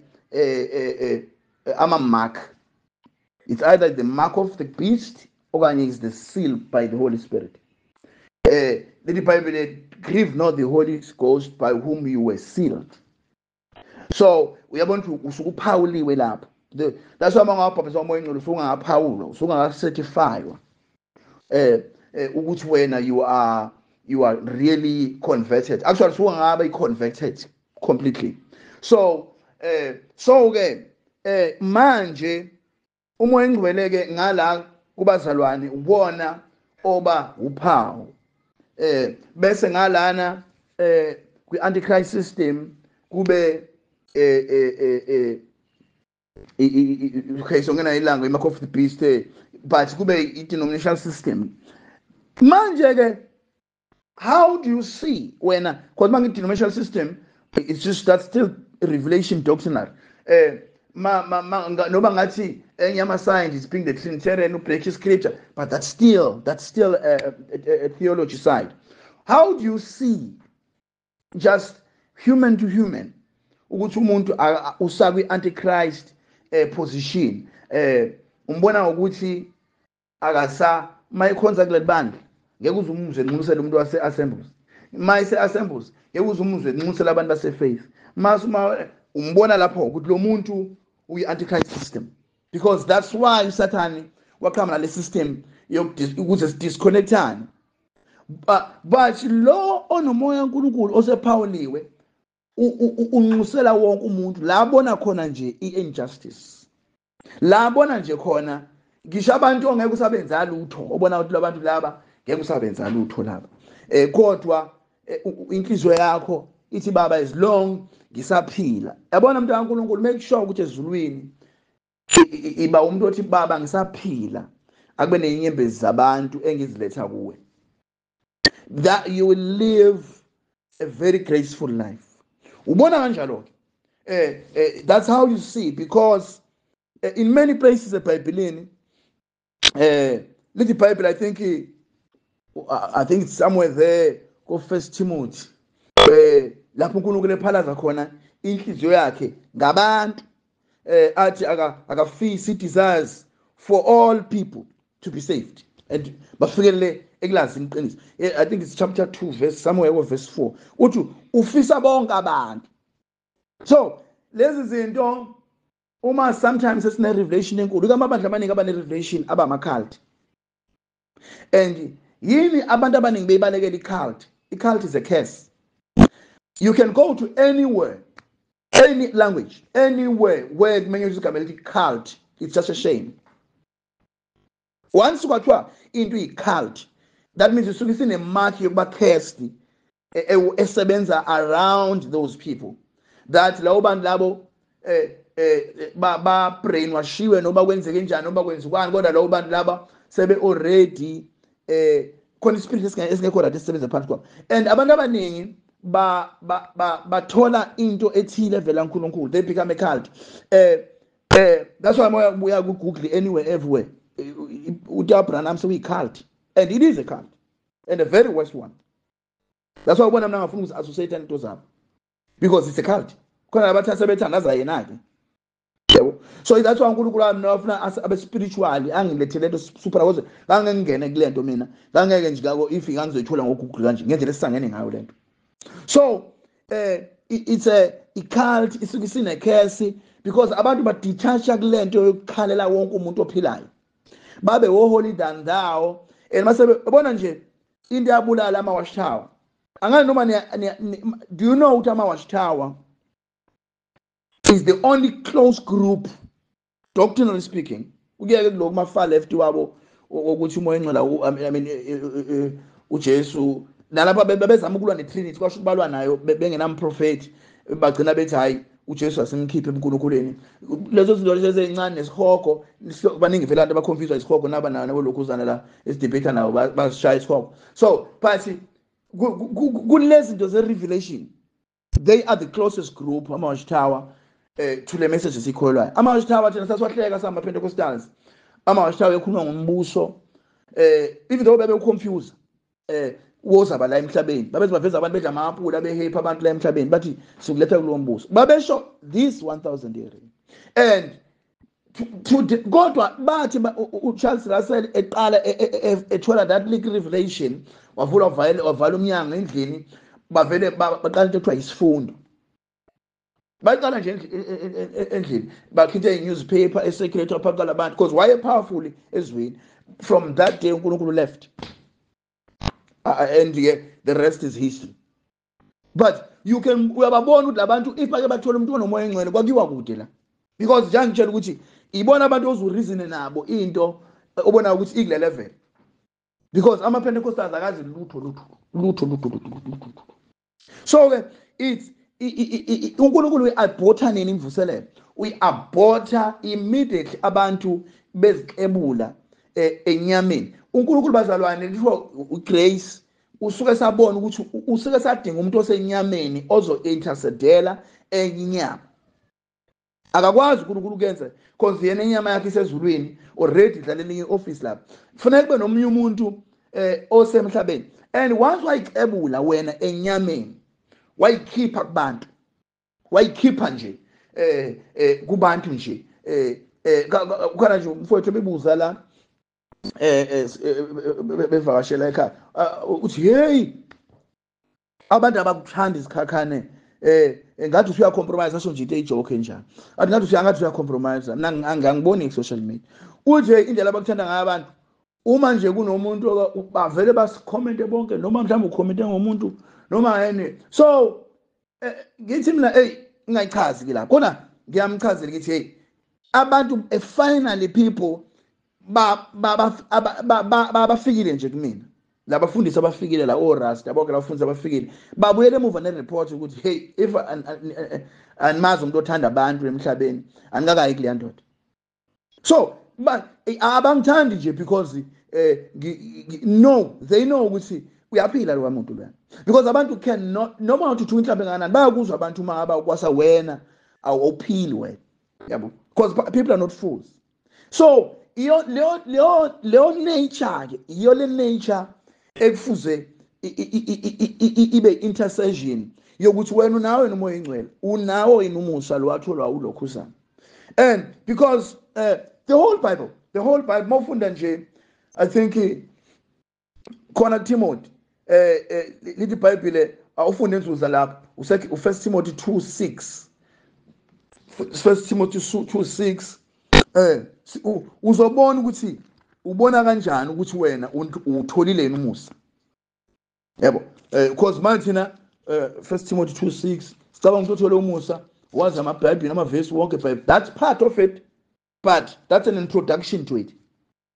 mark. It's either the mark of the beast or it's the seal by the Holy Spirit. The Bible grieve not the Holy Ghost by whom you were sealed. So uyabona ukuthi usukuphawuliwe lapho. That's why mangabhabhisa umoya engcwele usungaphawulwa usungakacertifywa ukuthi wena you are really converted. Actually usungaba converted completely. So ke manje umoya engcwele ke ngala kubazalwane ubona oba uphawu bese ngalana kwi-antichrist system kube okay so ngena ilanga imark of the beast but kube i-denominational system manje ke how do you see when because denominational system it's just that's still revelation doctrinal noba ngathi enye ama-scientists being the Trinitarian break scripture but that's still a theology side. How do you see just human to human ukuthi umuntu usakwi antichrist position umbona ukuthi akasa mayikhonza kuleli bandla ngeke uze umuzwe nqusela umuntu wase-assemblies mayise-assemblies ngeke uze umuzwe nqusela abantu base-faith masuma umbona lapho ukuthi lo muntu uyi-antichrist system because that's why Satan wakhamba nale system ukuze sidisconnectane but lo onomoya kaNkulunkulu osephawuliwe unqusela wonke umuntu la bona khona nje i-injustice la bona nje khona ngisho abantu ongeke usabenza lutho obona ukuthi labantu laba ngeke usabenza lutho laba kodwa inhliziyo yakho ithi baba as long ngisaphila yabona umuntu kaNkulunkulu make sure ukuthi ezulwini iba umuntu othi baba ngisaphila akube nenyembezi zabantu engiziletha kuwe that you will live a very graceful life ubona kanjalo that's how you see because in many places eBhayibhelini little Bible I think it's somewhere there go First Timothy lapho uNkulunkulu ephalaza khona inhliziyo yakhe ngabantu athi akafisi desires for all people to be saved and bafikelele ekulazini iqiniso. I think it's chapter 2 verse somewhere over verse 4 uthi ufisa bonke abantu. So lezi zinto uma sometimes esine revelation enkulu kamabandla amaningi abane revelation abama-cult and yini abantu abaningi beyibalekela i-cult. I-cult is a curse. You can go to anywhere, any language, anywhere where kumele igama elithi cult, it's just a shame. Once kwathiwa into i-cult, that means usuke isine mark yokuba cursed esebenza around those people. That labo bantu labo ba brainwashiwe noba kwenzeke njani noba kwenzekani kodwa labo bantu laba sebe already khona ispirit esingekho right esisebenza phansi kwabo. And abantu abaningi bathola into ethile evela kuNkulunkulu, they become a cult. That's why we are Google anywhere everywhere uthi Abraham seyi-cult and it is a cult and a very worst one. That's why ubona mina ngafuna uzi-associate into zabo because it's a cult. Khona abantu asebethandaza yena ke yebo. So that's why uNkulunkulu wami nofuna abe spiritually angilethele into supernatural ngangeke ngene kule nto mina ngangeke nje ngako if ngangizoyithola ngoGoogle kanje ngendlela esisangene ngayo lento. So it's a cult isuke isine curse because abantu badetach kule nto yokukhalela wonke umuntu ophilayo babe holy than thou and mase ubona nje into yabulala ama-watchtower angani noma do you know ukuthi ama-watchtower is the only close group doctrinally speaking ukuyeke kulo kuma-far left wabo ukuthi umoya engcwele I mean uJesu nalapha bebezama ukulwa neTrinity kwasho ukubalwa nayo bengenamprofeti bagcina bethi hayi uJesu asimkhiphe enkulukulweni lezo zinto lezi ezincane nesihogo baningi vele abantu abaconfuse isihogo naba nabo lokhuzana la esidebate nabo basishaya isihogo. So but kulezi zinto ze-revelation they are the closest group ama-watchtower to le message esikholwayo. Ama-watchtower thina sasiwahleka sama-Pentecostals ama-watchtower ekhuluma ngombuso even though bebe-confuse wozaba la emhlabeni babeze baveza abantu bedla ama-aphula behepa abantu la emhlabeni bathi sikuletha kulo mbuso babesho this 1000 years and kodwa bathi uCharles Russell eqala ethola that little revelation wavala umnyango endlini bavele baqala into ekuthiwa isifundo baqala nje endlini bakhithe i-newspaper eseculator phakathi abantu because waye powerful ezweni. From that day uNkulunkulu left. And the rest is history. But you can uyababona ukuthi labantu if bake bathola umuntu onomoya engcwele kwakiwa kude la because nje ngitshela ukuthi ibona abantu ozureason nabo into obona ukuthi ikule level because ama-Pentecostals akazi lutho. So ke it's uNkulunkulu uyi-aborta nini imvuselelo, uyi-aborta immediately abantu bezikebula enyameni. uNkulunkulu bazalwane lisho uGrace usuke sabona ukuthi usuke sadinga umuntu osenyameni ozo-intercedela enyama. Akakwazi uNkulunkulu kuyenza because yena inyama yakhe isezulwini already dlalela i-office lapha. Kufanele kube nomunye umuntu osemhlabeni, and once wayicebula wena enyameni wayikhipha kubantu, wayikhipha nje kubantu nje kukhona nje umfowethu bebuza la bevakashela ekhaya uthi hey abantu abakuthanda isikhakhane ngathi usuya compromise asho nje into ejoke njalo athi ngathi uya compromise mina angiboni social media uje indlela abakuthanda ngayo abantu uma nje kunomuntu bavele basicommente bonke noma mhlawumbe ucommente ngomuntu noma yini. So ngithi mina ngingayichazi ke lapho khona ngiyamchazela ngithi hey abantu finally people bafikile nje kumina labafundisi abafikile la orasta bonke labafundisi abafikile babuyele emuva nereport ukuthi hey if animazi umuntu othanda abantu emhlabeni anikakayi kuleya ndoda. So abangithandi nje because no they know ukuthi uyaphila lo muntu lwana, because abantu cannot noma uthi mhlawumbe nganani bayakuzwa abantu uma abakwasa wena awuphili wena, yabo, because people are not fools. So leo nature ke iyo le nature ekufuze ibe intercession yokuthi wena unawe nomoya ingcwele unawo inumusa lo watholwa ulokhuzana. And because the whole Bible mawufunda nje I think khona Timothy lithi Bible awufunde enzuza lapha u1 Timothy 2:6 1 Timothy 2:6 uzobona ukuthi ubona kanjani ukuthi wena utholile umusa, yabo, because manje na 1 Timothy 2:6 sicabanga ukuthi uthole umusa wazi amaBhayibheli amavesi wonke Bible, that's part of it, but that's an introduction to it.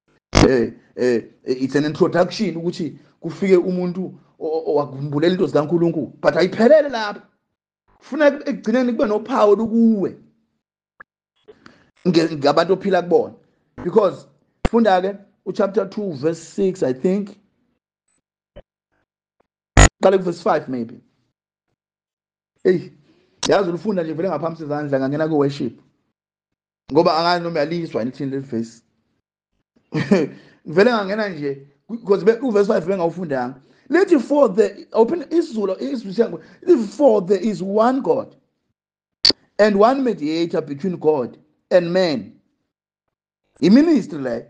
It's an introduction ukuthi kufike umuntu owakhumbula into zikaNkulunkulu, but ayiphelele lapho, ufuna ekugcineni kube nophawu lokuwe ngabantu ophila kubona. Because funda ke chapter 2 verse 6 I think qale verse 5 maybe. Yazi ulufunda nje vele ngaphambi sezandla ngangena ku worship ngoba angani noma yalizwa nithini le verse vele ngangena nje because verse 5 bengawufundanga lithi for the open for there is one God and one mediator between God and man. Ministry like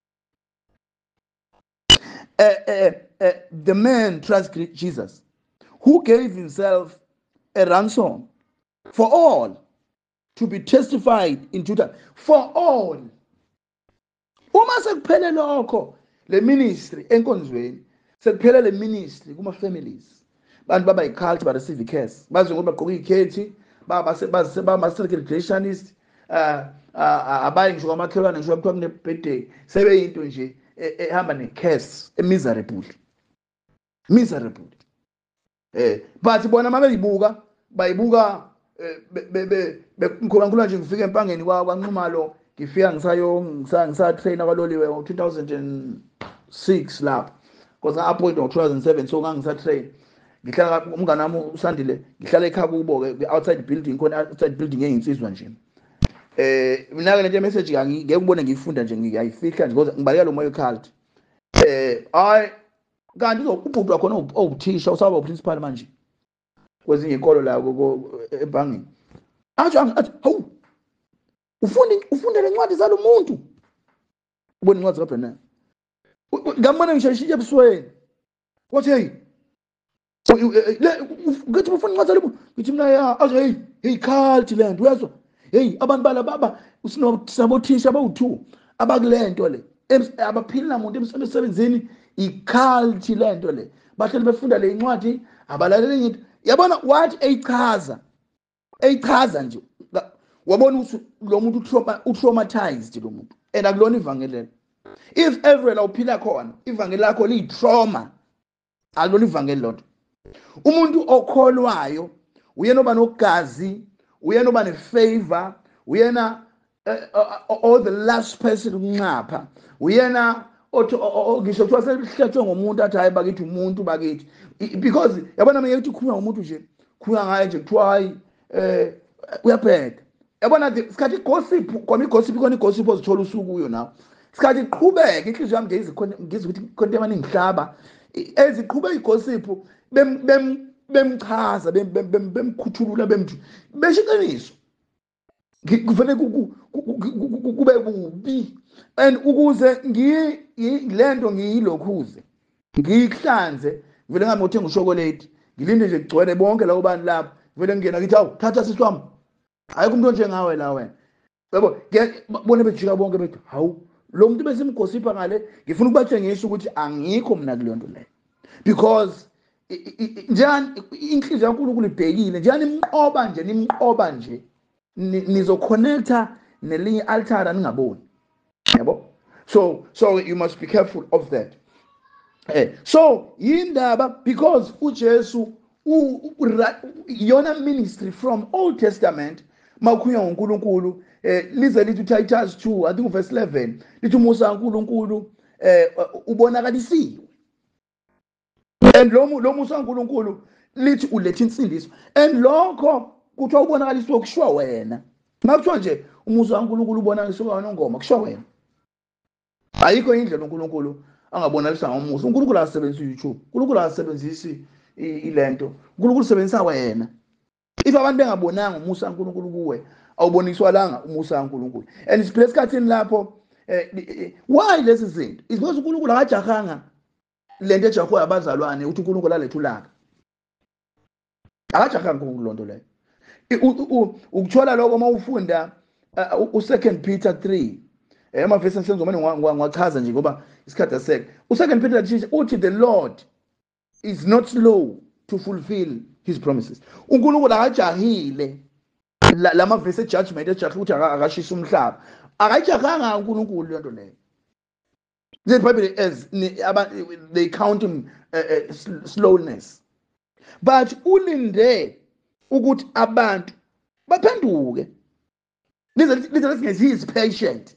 the man trusts Jesus who gave himself a ransom for all to be testified in Judah for all. Uma sekuphele lokho le ministry enkonzweni sekuphele le ministry kuma families bantu baba i-cult ba receive cares bazi ngoba bagqoka ikhethi baba segregationist abayi ngisho kwamakhelwane ngisho kuthiwa kune birthday sebeyinto nje ehamba ne-curse miserable but bona mabeyibuka bayibuka uNkulunkulu nje ngifika empangeni kwanquma lo ngifika ngisatraina kwaloliwe ngo-2006 lapho because nga-appoint ngo-2007 so ngangisatrain ngihlala umngane wami uSandile ngihlala ekhaya kubo-ke outside building khona outside building eyinsizwa nje mina ke nje message ngeke ubone ngiyifunda nje ngiyayifihla nje because ngibaleka lo moya cult hayi kanti ubhuti wakhona owuthisha usaba uprincipal manje kwezinye inkolo la ebhangini athi hawu ufunde lencwadi zalo muntu ubone incwadi kaBrennan ngamane ngishayishiya ebusweni wathi hey ngathi ufuna incwadi zalo muntu ngithi mina ya athi hey cult land uyazwa hey abantu bala baba usinabothisha bawu2 abakulento le abaphili namuntu emsebenzini i-cult lento le bahleli befunda le incwadi abalaleli into yabona what eyichaza nje wabona ukuthi lo muntu utraumatized lo muntu and akulona ivangelelo If everywhere uphila khona ivangeli lakho liyi-trauma, alona ivangeli lonto. Umuntu okholwayo uyena oba nogazi, uyena oba ne-favor, uyena or the last person ukunxapha, uyena ngisho kuthiwa selihlethwe ngomuntu athi hayi bakithi umuntu bakithi, because yabona mina ukuthi ukhuluma ngomuntu nje, khuluma ngaye nje kuthiwa hayi uyabheda. Yabona sikhathi igossip kwami, igossip khona igossip ozithola usuku kuyo nawe, sikhathi iqhubeke inhliziyo yami ngizwe ukuthi konke emani ngihlaba eziqhubeka igossip bemchaza bemkhuthulula besho iqiniso, kufanele kube bubi. And ukuze lento ngiyilokhuze ngiyihlanze, vele ngami uthenga ushokolate ngilinde nje kugcwele bonke labo bantu lapho, vele ngena ngithi awu thatha sisi wami, hayi kumuntu onjengawe la wena, yabo bone bejika bonke bethi hawu lo muntu besimgosipha ngale. Ngifuna ukubatshengisa ukuthi angikho mina kuleyo nto leyo, because njani inhliziyo kaNkulunkulu ibhekile, njani nimqoba nje nizoconnecta nelinye altara ningaboni, yabo. So you must be careful of that. So yindaba, because uJesu yona ministry from Old Testament makuya ngoNkulunkulu, lize lithi Titus 2 I think verse 11 lithi umusa kaNkulunkulu ubonakalisiwe, and lo musa kaNkulunkulu lithi uletha insindiso, and lokho kuthiwa ubonakaliswe kushiwa wena. Makuthiwa nje umusa kaNkulunkulu ubonakaliswe kaNongoma kushiwa wena. Ayikho indlela uNkulunkulu angabonalisa ngomusa. uNkulunkulu asebenzisa YouTube, uNkulunkulu asebenzisi ilento, uNkulunkulu usebenzisa wena. If abantu bengabonanga umusa kaNkulunkulu kuwe, awuboniswa langa umusa kaNkulunkulu. And isiphile esikhathini lapho why lezi zinto? Is because uNkulunkulu akajahanga lento ejahwe abazalwane uthi uNkulunkulu aletha ulaka. Akajahanga lonto leyo. Ukuthola lokho mawufunda u2 Peter 3 amavesi senzomane ngiwachaza nje ngoba isikhathi aseke. U2 Peter uthi the Lord is not slow to fulfill his promises. uNkulunkulu akajahile lama verse judgment ejahle ukuthi akashisa umhlaba, akajahanga uNkulunkulu lento leyo. The Bible as they count him slowness, but ulinde ukuthi abantu baphenduke. Listen, he is patient.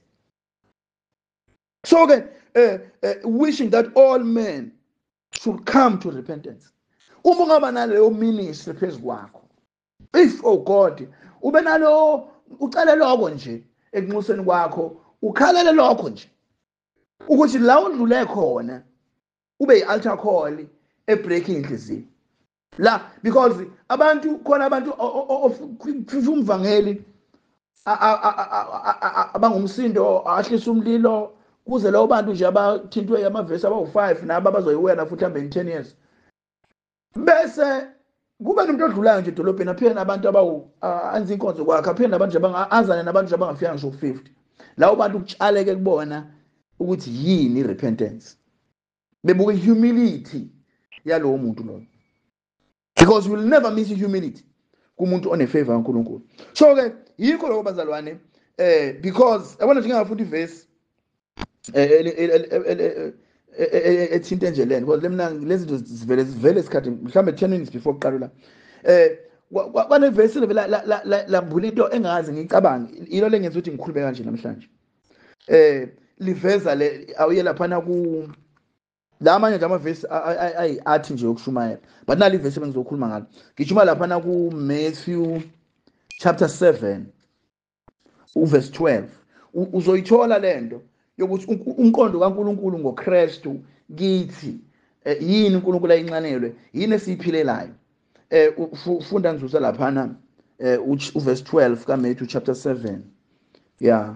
So wishing that all men should come to repentance. Uma ungaba naleyo ministry phezu kwakho, if oh God ube nalo ucele lokho nje ekunxuseni kwakho, ukhalele lokho nje ukuthi la udlule khona ube yi-altar call ebreaking inhliziyo la, because abantu khona abantu ofisa umvangeli abangumsindo ahlisa umlilo kuze lawo bantu nje abathintwe amavesi abawu5 nabo abazoyiwena futhi hambe 10 years, bese kuba nomuntu odlulayo nje edolobheni aphela nabantu anza inkonzo kwakhe, aphela nabantu azane nabantu abangafika ngisho 50. Lawo bantu ukutshaleke kubona ukuthi yini repentance, bebuka humility yalowo muntu loyo, because you will never miss humility kumuntu one-favor kaNkulunkulu. So yikho lokho bazalwane, because yabona nje ngingafunda ivesi ethinte nje lento, because lemna lezi zinto zivele isikhathi mhlambe 10 minutes before kuqala la kwanevesi lambula into engazi ngicabange, ilo lengenza ukuthi ngikhulume kanje namhlanje. Liveza le awuye laphana ku la amanye nje amavesi athi nje ukushumayela, but nali ivesi bengizokhuluma ngalo ngijuma laphana ku Matthew chapter 7 verse 12. Uzoyithola lento yokuthi umqondo kaNkulunkulu ngoKristu kithi yini uNkulunkulu ayinxanelwe, yini esiyiphilelayo. Ufunda ngizuza laphana verse 12 kaMatthew chapter 7. Yeah,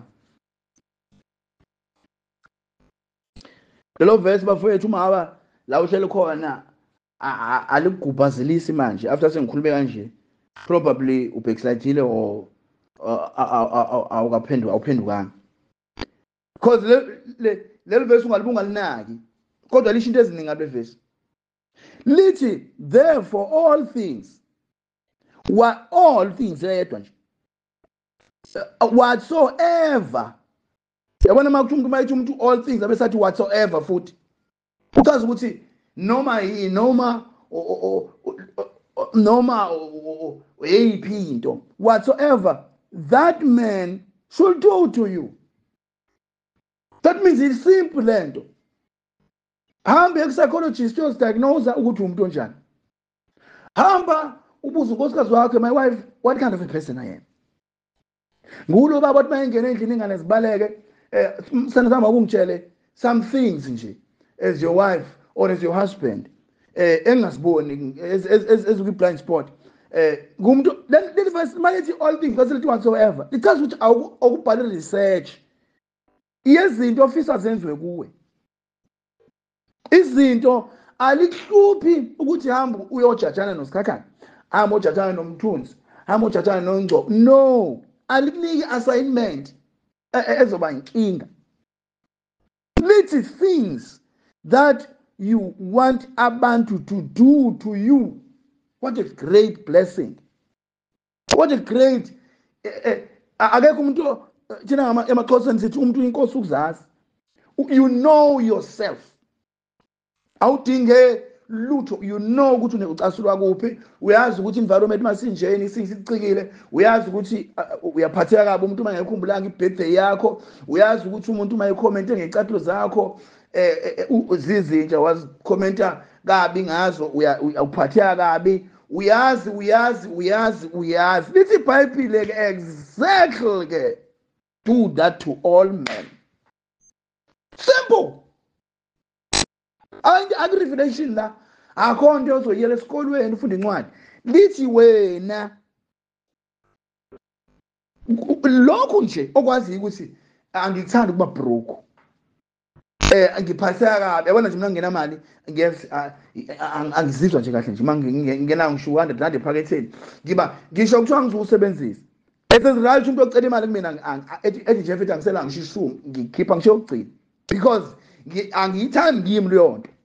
lelo verse bafowethu uma la uhlele khona alikugubhazelisi manje after sengikhulume kanje, probably ubackslidile or awuphendukanga, because lelo verse ungalibungalinaki kodwa lisho into eziningi ngale verse. Lithi therefore all things eyedwa nje whatsoever yabona makuthi umuntu mayithi umuntu all things abesathi whatsoever futhi uchaza ukuthi noma yini noma eyiphi into whatsoever that man should do to you. That means it's simple lento. Hamba psychologist uyosidiagnose ukuthi umuntu onjani. Hamba ubuza unkosikazi wakhe, my wife, what kind of a person I am? Ngulo baba wathi mayengena endlini ingane zibaleke sana sami akungitshele some things nje as your wife or as your husband engasiboni as we blind spot ngumuntu then verse mayithi all things facility whatsoever because ukuthi awukubhala research izinto ofisa zenziwe kuwe izinto alikuhluphi ukuthi hamba uyojajana noSikhakhane hamba ujajana nomthunzi hamba ujajana noNgcobo no alikuniki assignment ezoba inkinga lithi things that you want abantu to do to you. What a great blessing. What a great akekho umuntu thina emaXhosa sithi umuntu inkosi ukuzazi. You know yourself. Awudinge lutho, you know ukuthi unecasulwa kuphi, uyazi ukuthi environment masinjeni sicikile, uyazi ukuthi uyaphatheka kabi umuntu mangekhumbulanga ibirthday yakho, uyazi ukuthi umuntu mayicommente ngecathulo zakho zizinja wazikhomenta kabi ngazo uphatheka kabi, uyazi lithi iBhayibheli ke exactly ke do that to all men. Simple. Revelation la akho nto ozoyela esikolweni ufunda incwadi lithi wena lokho nje okwazi ukuthi angithandi ukuba broke ngiphatheka kabi yabona nje mina ngena mali angizizwa nje kahle nje mangingena ngisho 100 rand ephaketheni ngisho kuthiwa ngizusebenzisa right umuntu ocela imali kumina ethi nje mfethu angisela ngisho ishumu ngikhipha ngisho ukugcina because angiyithandi ngimi leyo nto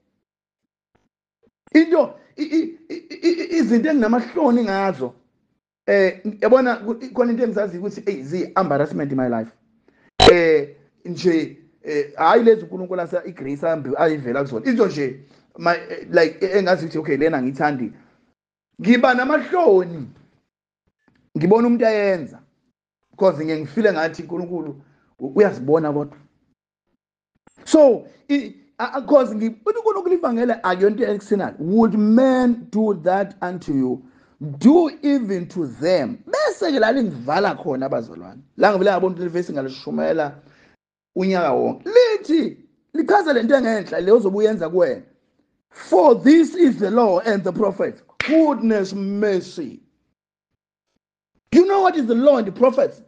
into izinto enginamahloni ngazo yabona khona into engizazi ukuthi zi embarrassment in my life nje hayi lezi uNkulunkulu asa igrace ambi ayivela kuzona into nje like engazi ukuthi okay lena ngithandi ngiba namahloni ngibona umuntu ayenza because ngiyengifile ngathi uNkulunkulu uyazibona kodwa so because uNkulunkulu ivangela akuyonto external. Would men do that unto you? Do even to them. Bese ke la lingivala khona abazalwane la ngivela ngabona ukuthi levesi ngalishumela unyaka wonke lithi lichaza lento engenhla le ozobuyenza kuwena. For this is the law and the prophets, goodness, mercy. You know what is the law and the prophets?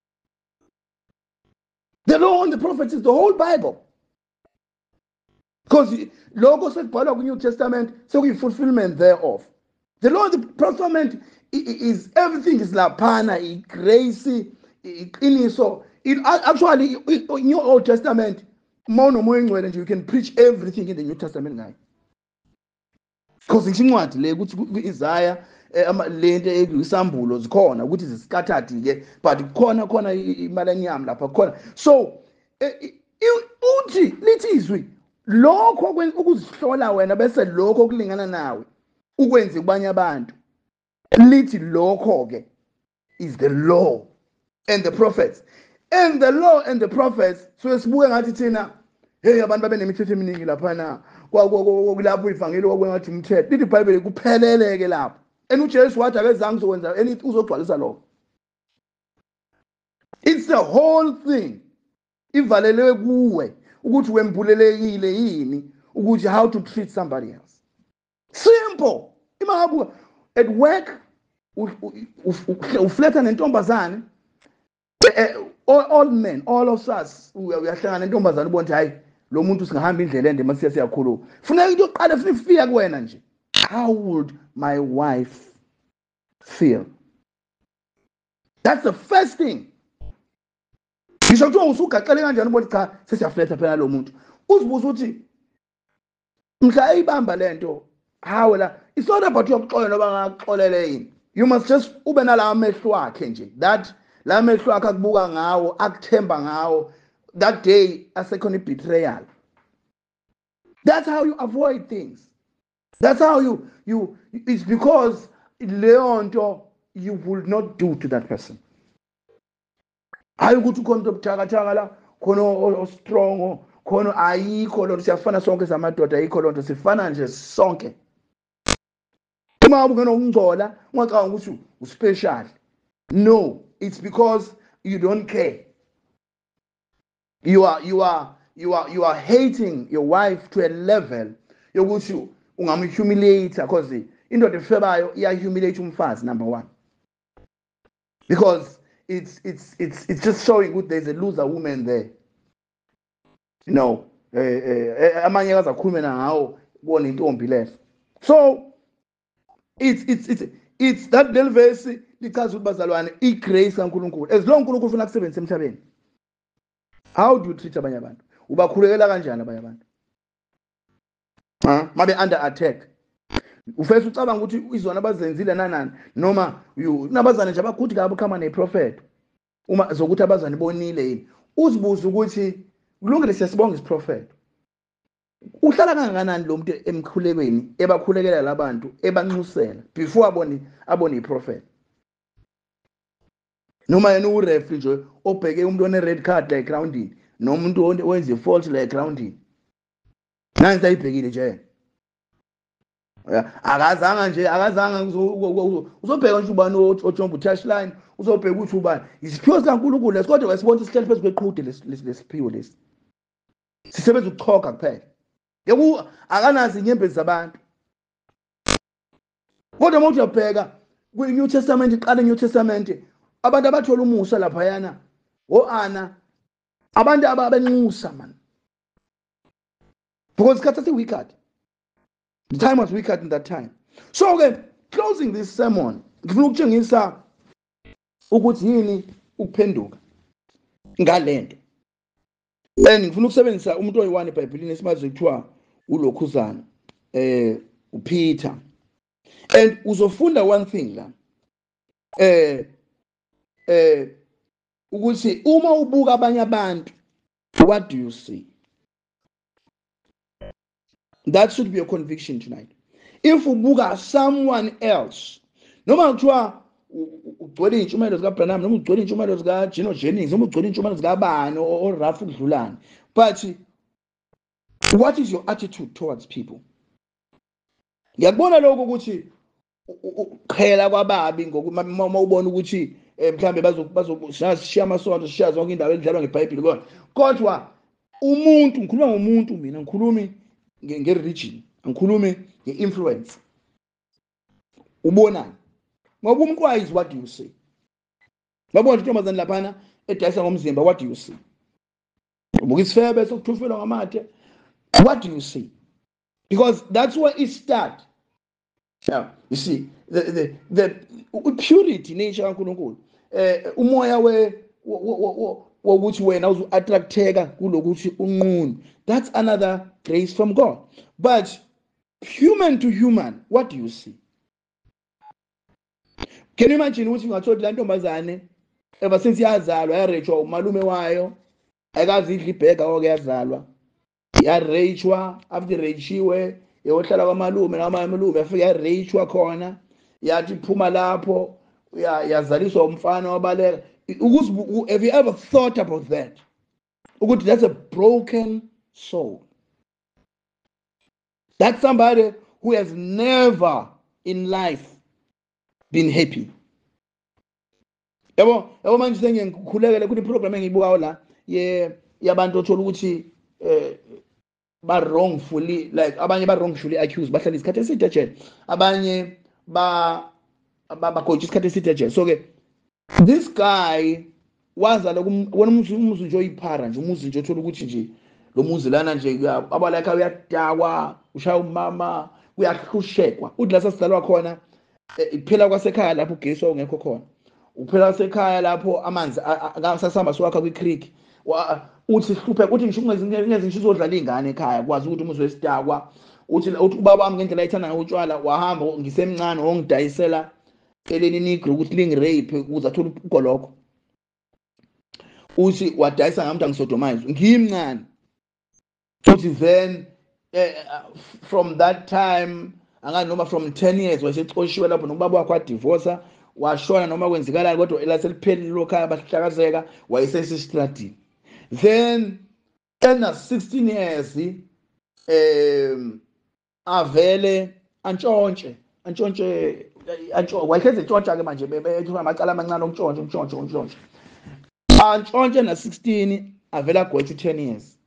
The law and the prophets is the whole Bible. Because logo sekubhalwa ku New Testament sekuyi-fulfillment thereof. The law and the prophet is everything is laphana, grace, iqiniso. Actually, in your Old Testament, you can preach everything in the New Testament guy. Because in incwadi le ukuthi Isaiah lento ezisambulo zikhona ukuthi ziscattered ke but khona imalanyam lapha khona. So uthi lithi izwi lokho ukuzihlola wena bese lokho okulingana nawe ukwenza kubanye abantu lithi lokho ke is the law and the prophets. And the law and the prophets so sibuke ngathi thina hey abantu babenemithetho eminingi lapha na kulapho ivangeli okwengathi umthetho lithi iBhayibheli kupheleleke lapho and uJesu wathi akezange uzokwenza uzogcwalisa lokho. It's the whole thing ivalelwe kuwe ukuthi wembulelekile yini ukuthi how to treat somebody else. Simple. Imahabu at work ufleta nentombazane all men all of us uyahlangana nentombazane ubona hayi lo muntu singahamba indlela ende mase siyakhuluma funeka into oqala ifika kuwena nje how would my wife feel? That's the first thing. Ngisho kuthiwa usugaxele kanjani ubona cha sesiyafletha phela lo muntu uzibuza ukuthi mhla eyibamba lento how la it's not about yokuxolela noba ngaxolele yini. You must just ube nala amehlo akhe nje that la mehlo akhe akubuka ngawo akuthemba ngawo that day a second betrayal. That's how you avoid things. That's how you it's because leonto you will not do to that person. Hayi ukuthi ukhona ubuthakathaka la khona strong khona ayikho lonto siyafana sonke samadoda ayikho lonto sifana nje sonke. Uma ungena ukungcola ungacanga ukuthi uspecial. No, it's because you don't care. You are hating your wife to a level yokuthi ungamhumiliate because indoda efebayo iyahumiliate umfazi number one. Because it's just showing good there's a loser woman there. You know, amanye akazakhulume ngawo kubona intombi leso. So it's that little verse lichaza ukuthi bazalwane igrace kaNkulunkulu. As long uNkulunkulu ufuna kusebenzisa emhlabeni. How do you treat abanye abantu? Ubakhulekela kanjani abanye abantu? Mabe under attack. Ufese ucabanga ukuthi izona abazenzile nanani noma nabazana nje abakuthi kabe khama neprofet. Uma zokuthi abazana bonile yini. Uzibuza ukuthi kulungile siyasibonga isiprophet. Uhlala kangakanani lo muntu emkhulekweni ebakhulekela labantu ebanxusela before abone iprofet. Noma yena uref nje obheke umuntu one red card like grounding noma umuntu owenza fault like grounding. Nansi ayibhekile nje. Akazanga uzobheka nje ubani ojomba touchline uzobheka ukuthi ubani isiphiwo sikaNkulunkulu lesikode wesibona isihleli phezu kweqhude lesiphiwo lesi sisebenza ukuchoka kuphela yeku akanazi inyembezi zabantu kodwa uma uyabheka kwi-New Testament iqala iNew Testament abantu abathola umusa lapha yana Ana abantu ababenxusa man because isikhathi wicked. The time was wicked in that time. So okay, closing this sermon, ngifuna ukutshengisa ukuthi yini ukuphenduka ngalento. And ngifuna ukusebenzisa umuntu oyi-1 eBhayibhelini esimazi kuthiwa uLokhuzana, uPeter. And uzofunda one thing la. Ukuthi uma ubuka abanye abantu, what do you see? That should be a conviction tonight. If ubuka someone else, noma kuthiwa ugcwele intshumayelo zika Branham, noma ugcwele intshumayelo zika Gino Jennings, noma ugcwele intshumayelo zika bani or Ralph Dlulane, but what is your attitude towards people? Ngiyakubona lokho ukuthi uqhela kwababi ngokuma ubona ukuthi mhlambe bazoshiya amasonto sishiya zonke indawo edlalwa ngeBhayibheli kodwa umuntu ngikhuluma ngomuntu mina ngikhulumi nge-religion ngikhulume nge-influence ubonani ngoba umqwayizi what do you say ngabona intombazane laphana edayisa ngomzimba what do you say ubuka isifebe sokuthufelwa ngamathe what do you say because that's where it start. Yeah, you see the purity nature kaNkulunkulu umoya wokuthi wena uzu-attracteka kulokuthi unqunu. That's another grace from God. But human to human, what do you see? Can you imagine ukuthi ungathola la ntombazane ever since yazalwa yarechwa umalume wayo ayikazi idla ibhega oke yazalwa yarechwa after rechiwe yohlala kwamalume namalume afika yarechwa khona yathi phuma lapho yazaliswa umfana wabaleka. Have you ever thought about that? That's a broken soul. That's somebody who has never in life been happy. Yabo manje sengikhulekele kuni program engiyibukayo la yabantu othola ukuthi ba wrongfully like abanye ba wrongfully accused bahlala isikhathi eside ejele abanye ba goje isikhathi eside ejele. So ke this guy wazala wona umuzi nje oyiphara nje umuzi nje othola ukuthi nje lo muzi lana nje abalaka uyadakwa ushaya umama kuyahlushekwa udla sasidalwa khona iphela kwasekhaya lapho ugesi ongekho khona uphela kwasekhaya lapho amanzi akasasamba swakha kwi-creek uthi hluphe uthi ngisho ngezinto uzodlala ingane ekhaya kwazi ukuthi umuzi wesidakwa uthi ubaba wami ngendlela ayithanda ngotshwala wahamba ngisemncane ongidayisela eleni negro ukuthi lingi rape ukuze athola ugoloko uthi wadayisa ngamuntu angisodomize ngimncane uthi then from that time angani noma from 10 years wayesexoshiwe lapho nobaba wakhe wadivorce washona noma kwenzikalani kodwa elaseliphelile lokhaya bahlakazeka wayesesistradini then ena 16 years avele antshontshe wayehleze ntshontsha ke manje bethu amacala amancane okuntshontsha antshontshe na 16 avela agwethe 10 years,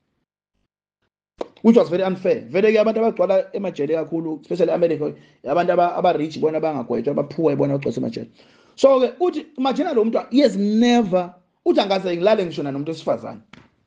which was very unfair. Vele ke abantu abagcwala emajele kakhulu especially America abantu aba-rich bona bangagwetshwa abaphuwa bona bagcwala emajele. So ke uthi imagine lo muntu he has never uthi angaze ngilale ngisho nomuntu osifazane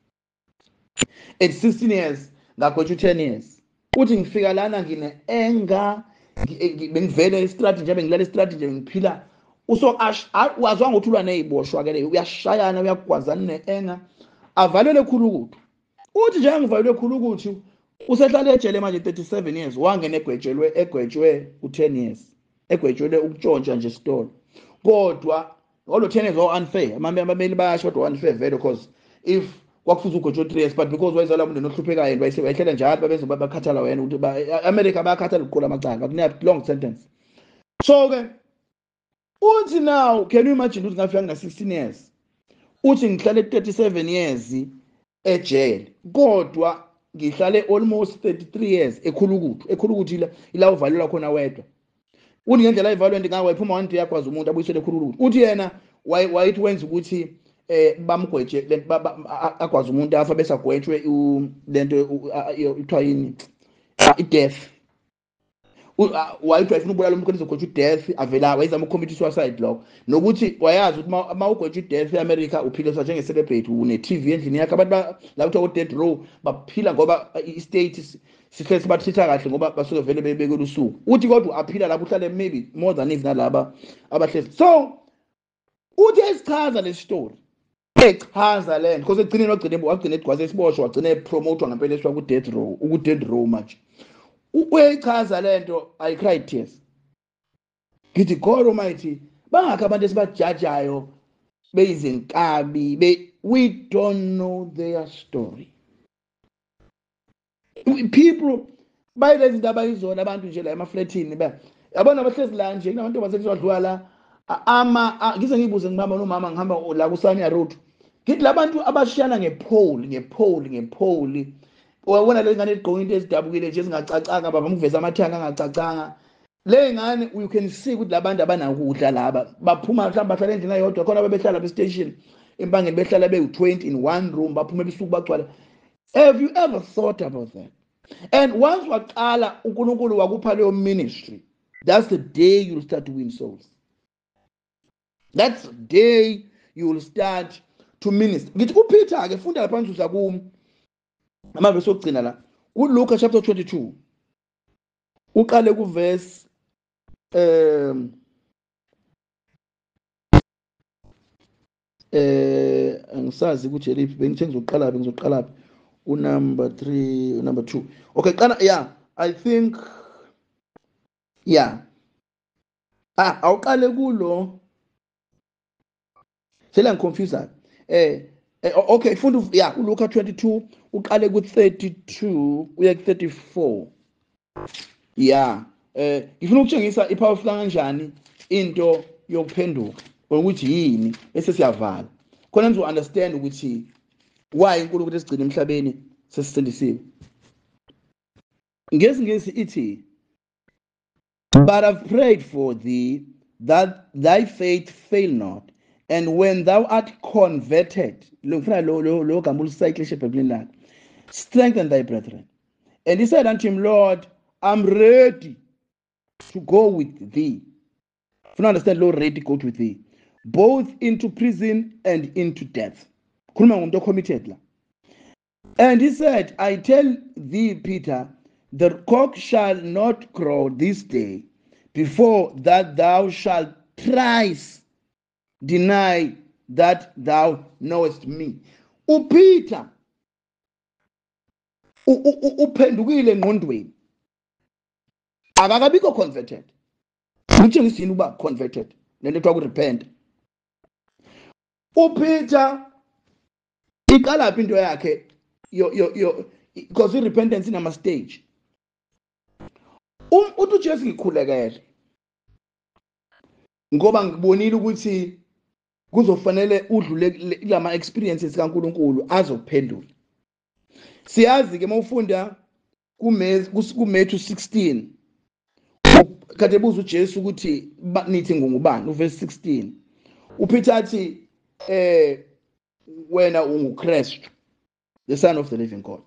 at 16 years ngagwetshwa 10 years uthi ngifika lana ngine enga bengivele estrategy nje bengilala estrategy nje ngiphila uso wazwa ngothulwa neziboshwa ke uyashayana uyagwazana neenga avalele khulukuthi uthi nje ngivalele khulukuthi usehlala ejele manje 37 years wangena egwetshwe u10 years egwetshwe ukutshontsha nje stolo kodwa ngolo 10 years unfair amabeli bayasho kodwa unfair vele because if kwakufuza ugwetshwe 3 years but because wayezala umuntu nohlupheka yena bayihlela njalo babenza bakhathala wena ukuthi America bayakhathala ukuqola amacala kuneya long sentence. So ke uthi now can you imagine ukuthi ngafika ngina 16 years uthi ngihlale 37 years ejele kodwa ngihlale almost 33 years ekhulukuthi ila uvalelwa khona wedwa uthi ngendlela ivalwe ndingawe iphuma one day yakwazi umuntu abuyisele ekhulukuthi uthi yena wayithi wenza ukuthi bamgwetshe akwazi umuntu afa bese agwetshwe lento ithiwa yini i-death wayithi wayefuna ukubulala umuntu kuzogwetshwa i-death avela wayezama ucommit suicide lokho nokuthi wayazi ukuthi uma ugwetshwa i-death eAmerica uphila njenge-celebrate une-TV endlini yakhe abantu la kuthiwa death row baphila ngoba i-state sihle sibathitha kahle ngoba basuke vele bebekela usuku uthi kodwa aphila lapho uhlale maybe more than even nalaba abahlezi. So uthi esichaza le story echaza le because egcineni wagcina egcwaze isiboshwa wagcina epromotwa ngempela esiwa ku-death row manje uyichaza lento I cried tears ngithi God Almighty bangakho abantu esibajajayo beyizinkabi we don't know their story. People bayilezi ndaba izona abantu nje la emaflatini yabona abahlezi la nje kunabantu basekuzodlula la ngize ngibuze ngibamba nomama ngihamba la kuSanya Road ngithi labantu abashiyana ngepole wabona le ngane egqoka into ezidabukile nje ezingacacanga baba ngiveza amathanga angacacanga le ngane you can see ukuthi labantu abanakudla laba baphuma mhlawumbe bahlala endlini ayodwa khona bebehlala be station empangeni behlala be20 in one room baphuma ebusuku bagcwala. Have you ever thought about that? And once waqala uNkulunkulu wakupha leyo ministry, that's the day you'll start to win souls. That's the day you will start to minister. Ngithi uPeter ke funda lapha nzuza ku amavesi okugcina la uLuka chapter 22 uqale ku verse angisazi ukuthi eliphi bengizoqala number 3 number 2 okay qala yeah I think yeah awuqale kulo sela ngiconfuse okay funda yeah uLuka 22 uqale ku32 uye ku34 yeah ngifuna ukutshengisa ipowerful kanjani into yokuphenduka ukuthi yini bese siyavala khona nizo understand ukuthi why uNkulunkulu esigcina emhlabeni sesisindisiwe. Ngesi ithi but I've prayed for thee that thy faith fail not, and when thou art converted ngifuna lo gama ulisayiklishe ebhayibhelini lakho strengthen thy brethren. And he said unto him, Lord, I'm ready to go with thee. If you understand, Lord, ready to go with thee both into prison and into death. Committed. And he said, I tell thee, Peter, the cock shall not crow this day before that thou shalt thrice deny that thou knowest me. Peter uphendukile engqondweni akakabikho converted uthengisini uba converted lento ekuthiwa repent. uPeter iqala phi into yakhe because repentance inama stage. Uthi uJesu ngikhulekele ngoba ngibonile ukuthi kuzofanele udlule lama experiences kaNkuluNkulu azokuphendula. Siyazi ke mawufunda kuMatthew 16 kade buza uJesu ukuthi nithi ngubani, uverse 16 uPeter athi wena unguKristu, the son of the living God.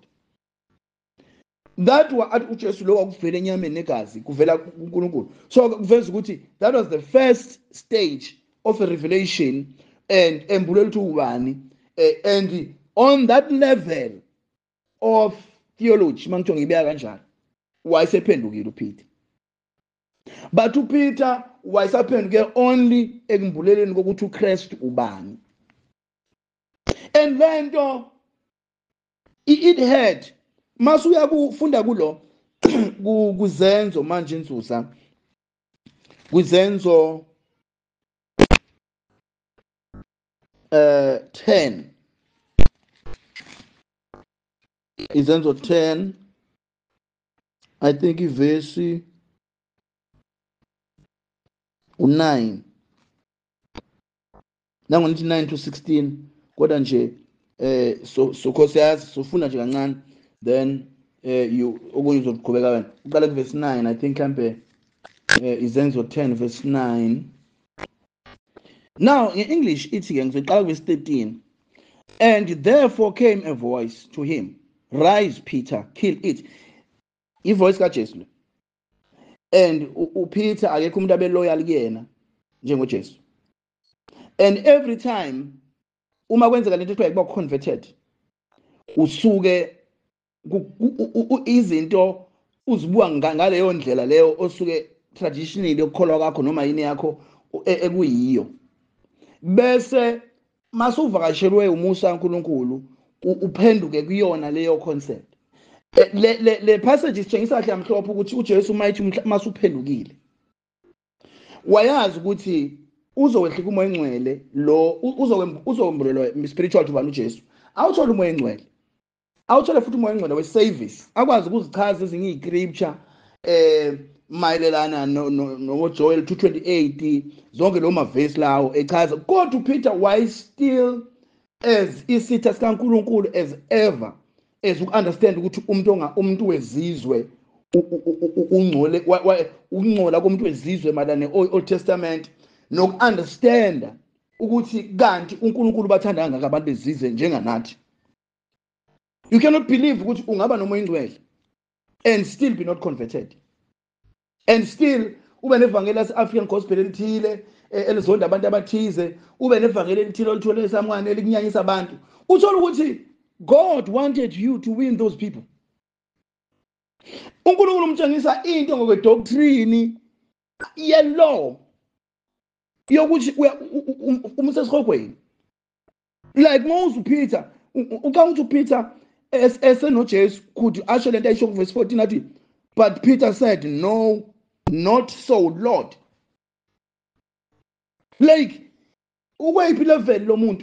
That was uJesu lo wakuvela enyameni negazi kuvela kuNkulunkulu. So kuveza ukuthi that was the first stage of a revelation and embulelo to ubani, and on that level of theology mangitho ngibeka kanjalo wayesephendukile uPeter. But uPeter wayesaphenduke only ekumbuleleni kokuthi uKristu ubani. And lento it had masuya kufunda kulo kuzenzo manje insusa kuzenzo 10 izenzo 10 I think ivesi 9 nangokuthi 9 to 16 kodwa nje so khosiyazi sofuna nje kancane then you okunye uzoqhubeka wena uqala ku verse 9 I think mhlambe izenzo 10 verse 9. Now in English ithi ke ngizoqala ku verse 13, and therefore came a voice to him, rise Peter, kill it. Ivoice kaJesu, and uPeter akekho umuntu abe loyal kuyena njengoJesu. And every time uma kwenzeka lento ekuthiwa kuba converted usuke izinto uzibuka ngaleyo ndlela leyo osuke traditionally okukholwa kwakho noma yini yakho ekuyiyo, bese masuvakashelwe umusa kaNkuluNkulu uphenduke kuyona leyo concept. Le passage isitshengisa kahle amhlophe ukuthi uJesu mayithi masuphendukile wayazi ukuthi uzowehlika umoya engcwele lo uzombulelwa spiritual to bani uJesu awuthola umoya engcwele, awuthola futhi umoya engcwele we-service, akwazi ukuzichaza ezinye i-scripture mayelelana no Joel 2:28 zonke lo mavesi lawo echaza. Kodwa uPeter why still as isitha sikaNkuluNkulu as ever as ukunderstand ukuthi umuntu wezizwe ungcole ukungcola komuntu wezizwe madane Old Testament nokunderstand ukuthi kanti uNkulunkulu bathanda kangaka abantu bezizwe njenganathi. You cannot believe ukuthi ungaba nomoya ingcwele and still be not converted, and still ube nevangeli lase-African gospel elithile elizonda abantu abathize, ube nevangeli elithile olithole esamncane elikunyanyisa abantu, uthola ukuthi God wanted you to win those people. uNkulunkulu umtshengisa into ngokwedoctrine yelaw yokuthi umsesihogweni, like Moses Peter ukanguthi Peter esenoJesu could asho lento ayisho verse 14 athi but Peter said no, not so Lord. Like ukweyiphi level lo muntu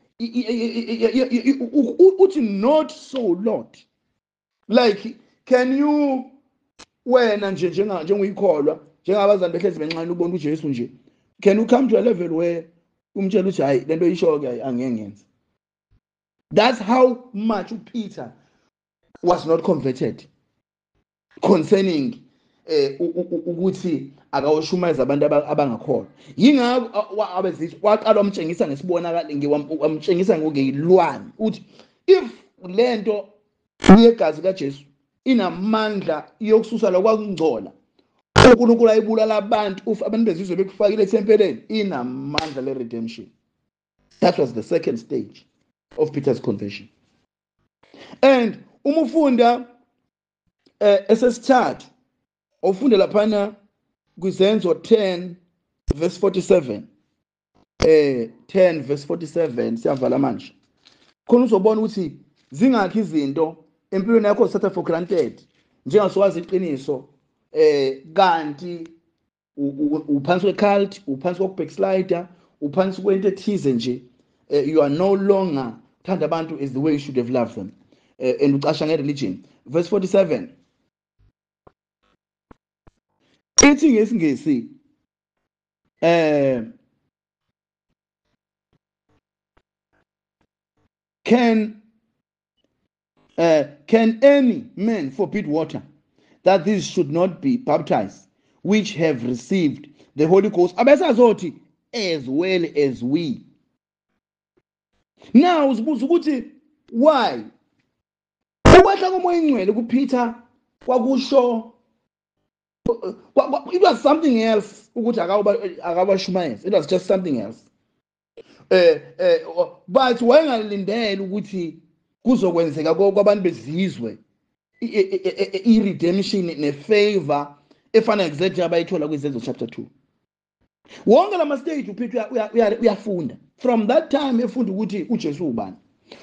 uthi not so Lord. Like can you wena nje njenguyikholwa njengabazali behlezi bencane ubona uJesu nje, can you come to a level where umtshela uthi hayi lento isho ke angeke ngenze? That's how much Peter was not converted concerning ukuthi akawushumayeza abantu abangakholwa. Yingakho abezizwe waqala umtshengisa ngesibonakala ngiwamtshengisa ngokuyilwane uthi if lento yegazi kaJesu inamandla yokususa lokwangcola uNkulunkulu ayibulala abantu abantu bezizwe bekufakile ethempeleni, inamandla le redemption. That was the second stage of Peter's conversion. And umufunda esesithathu ufunde laphana kwizenzo 10 verse 47 10 verse 47 siyavala manje khona uzobona ukuthi zingakho izinto empilweni yakho setha for granted njengasowazi iqiniso kanti uphansi kwecult, uphansi kokbackslider, uphansi kwento ethize nje, you are no longer thanda abantu is the way you should have loved them. And ucasha nge-religion. Verse 47. Ithi ngesingisi can any man forbid water, that these should not be baptized, which have received the Holy Ghost? Abesazothi, as well as we. Now uzibuza ukuthi why ukwehla komoya ingcwele kuPeter kwakusho it was something else ukuthi akabashumayeza. It was just something else. But wayengalindele ukuthi kuzokwenzeka kwabantu bezizwe i-redemption ne-favor efana exactly abayithola kwizenzo chapter 2. Wonke lama stage uPeter uyafunda. From that time efunda ukuthi uJesu ubani.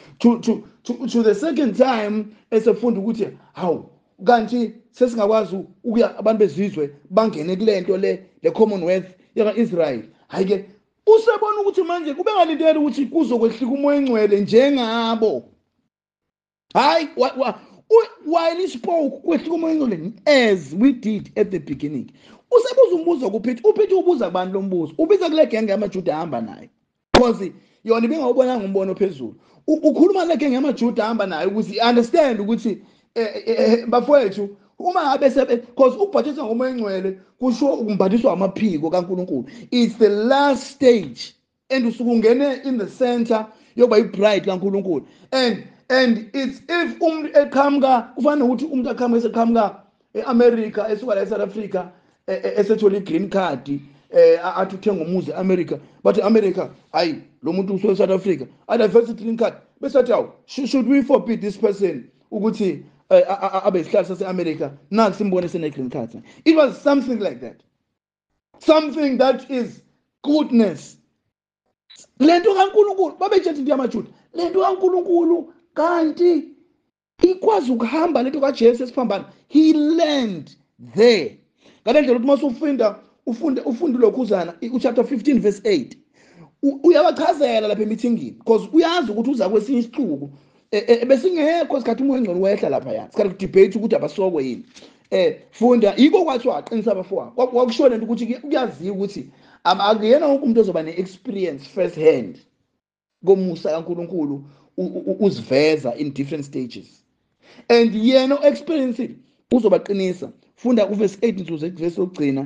To the second time esefunda ukuthi hawu kanti sesingakwazi ukuya abantu bezizwe bangene kulento le Commonwealth yaka-Israel. Hayike usebona ukuthi manje kube ngalindele ukuthi kuzokwehlika umoya engcwele njengabo. Hayi while he spoke kwehlika umoya engcwele as we did at the beginning. Usebuza umbuzo kuPeter. uPeter ubuza kubantu lo mbuzo. Ubiza kule genge yamaJuda ahamba naye. Because yona ibingawubona ngombono phezulu. Ukhuluma le genge yamaJuda ahamba naye ukuthi understand ukuthi bafowethu uma ngabe because ukubhajiswa ngomoya engcwele kusho ukumbhajiswa amaphiko kaNkulunkulu. It's the last stage and usuke ungene in the center yokuba ibride kaNkulunkulu. And it's if eqhamuka kufanele ukuthi umuntu eqhamuka eAmerica esuka la eSouth Africa esethola igreen card athi uthenga umuzi eAmerica, but America hayi lo muntu usuka eSouth Africa diversity green card bese athi awu should we forbid this person ukuthi abe isihlalo sase-America naku simbone sene-green card. It was something like that, something that is goodness. Lento kaNkulunkulu babejethi into yamaJuda, lento kaNkulunkulu kanti ikwazi ukuhamba lento kaJesu esiphambana. He learned there. Ngalendlela ukuthi ufunde lokhuzana uchapter 15 verse 8 uyabachazela lapha emithingini because uyazi ukuthi uza kwesinye isixuku besingekho isikhathi umoya engcwele wehla lapha yana sikhathi debate ukuthi abasokwe yini. Funda yiko kwathi waqinisa abafowabo kwakusho lento ukuthi kuyaziwa ukuthi akuyena wonke umuntu ozoba ne-experience first hand komusa kaNkulunkulu uziveza in different stages, and yena o-experience uzobaqinisa. Funda uverse 8 nsuze verse ogcina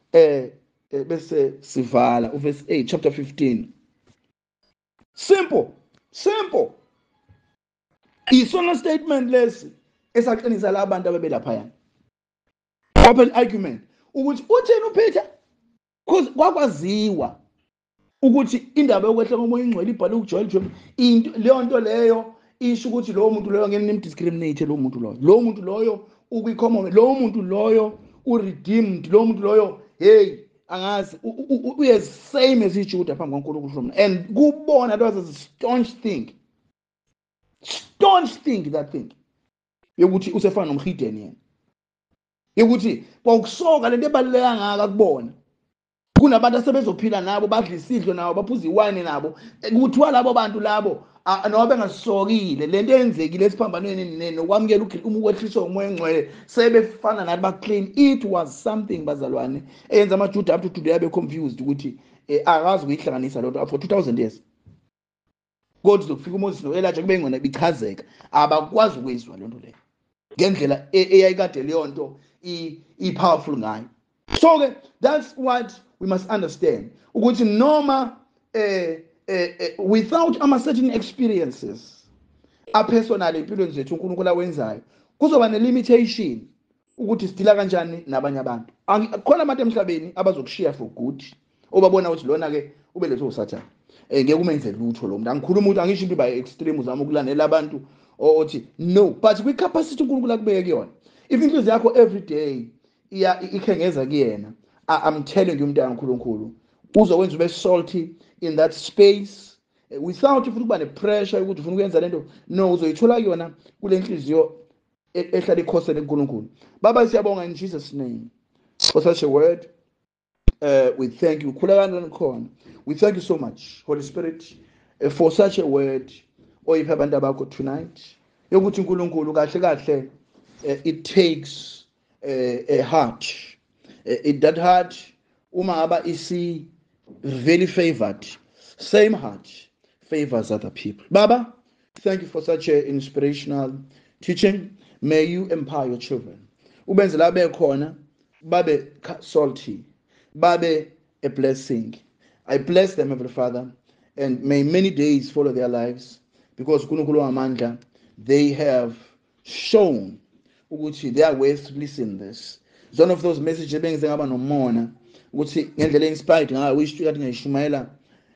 bese sivala uverse 8 chapter 15. Simple isona statement lesi esaqinisa la abantu ababelapha yana. Open argument ukuthi utheni uPeter because kwakwaziwa ukuthi indaba yokwehla komoya engcwele ibhalwe kuJoel Job into leyo nto leyo isho ukuthi lo muntu loyo ngene nimdiscriminate lo muntu loyo ukwicommon lo muntu loyo uredeemed lo muntu loyo hey angazi uye same as iJuda phambi kaNkulunkulu. And kubona that was a staunch thing that thing yokuthi usefana nomhideni yena yokuthi kwaukusoka lento ebaluleka ngaka kubona kunabantu asebezophila nabo badla isidlo nabo baphuza iwine nabo kuthiwa labo bantu labo noma bengasokile lento eyenzekile esiphambanweni nokwamukela ukwehliswa umoya engcwele sebefana nathi baclean. It was something bazalwane eyenza amaJuda up to today abe confused ukuthi akazi ukuyihlanganisa lonto for 2000 years. Kodwa zokufika uMoses noElijah kube ngona bichazeka abakwazi ukwezwa lonto leyo ngendlela eyayikade leyo nto i-powerful ngayo. So that's what we must understand ukuthi noma without certain experiences personal empilweni zethu uNkulunkulu awenzayo kuzoba ne-limitation ukuthi sidila kanjani nabanye abantu. Khona abantu emhlabeni abazokushiya for good obabona ukuthi lona ke ubelethwe uSathane ngeke umenze lutho lo muntu. Angikhuluma ukuthi angisho into by extreme uzama ukulandela abantu othi no, but kwi-capacity uNkulunkulu akubeke kuyona if inhliziyo yakho every day ikhengeza kuyena, I'm telling you mntana kaNkulunkulu uzokwenza ube salty in that space without futhi kuba ne-pressure ukuthi ufuna ukwenza lento. No, uzoyithola kuyona kule nhliziyo ehlala ikhosele uNkulunkulu. Baba siyabonga in Jesus name for such a word. We thank you. We thank you so much, Holy Spirit, for such a word. oyiphi abantu abakho tonight yokuthi uNkulunkulu kahle kahle it takes a heart. That heart uma aba isi very favored, same heart favors other people. Baba, thank you for such an inspirational teaching. May you empower your children. Ubenze la bekhona babe salty, babe a blessing. I bless them, Heavenly Father, and may many days follow their lives, because uNkulunkulu wamandla, they have shown ukuthi they are worth listening this. It's one of those messages bengize ngaba nomona ukuthi ngendlela inspired ngayo wish ukuthi ngiyishumayela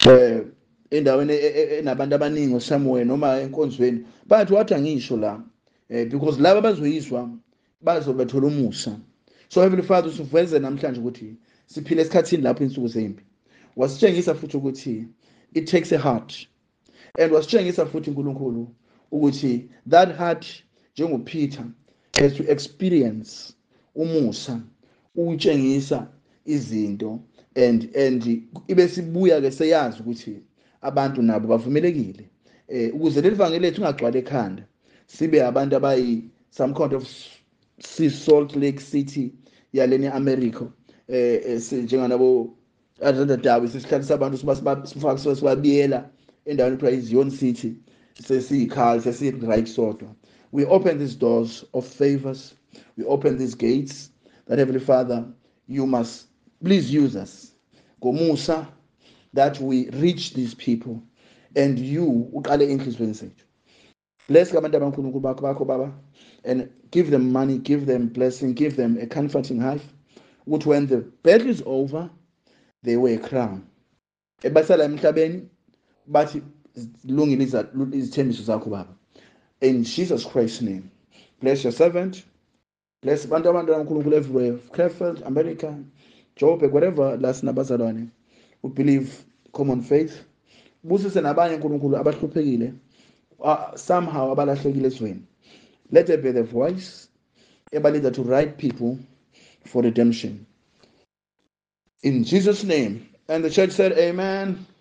endaweni enabantu abaningi somewhere noma enkonzweni, but wathi angisho la because laba bazoyizwa bazobethola umusa. So Heavenly Father, usiveze namhlanje ukuthi siphile esikhathini lapho insuku zempi. Wasitshengisa futhi ukuthi it takes a heart, and wasitshengisa futhi uNkulunkulu ukuthi that heart njengoPeter has to experience umusa, utshengisa izinto, and ibe sibuya ke seyazi ukuthi abantu nabo bavumelekile ukuze leli vangeli lethu ungagcwala ekhanda, sibe abantu abayi some kind of Salt Lake City yaleni America njenganabo Dabi sisikhathi sabantu sifaka sibabiyela endaweni ekuthiwa iZion City sesiyikhali sesiyirayik sodwa. We open these doors of favors, we open these gates that Heavenly Father, you must please use us ngomusa, that we reach these people and you uqale enhlizweni zethu. Bless abantu abankulunkulu bakho Baba, and give them money, give them blessing, give them a comforting life, which when the battle is over, they wear a crown. Ebasala emhlabeni bathi lungile izithembiso zakho Baba. In Jesus Christ's name, bless your servant, bless abantu abankulunkulu everywhere, Krefeld, America, Joburg, whatever, last nabazalwane who believe common faith. Busise nabanye uNkulunkulu abahluphekile somehow abalahlekile ezweni. Let there be the voice able to right people for redemption. In Jesus' name. And the church said, Amen.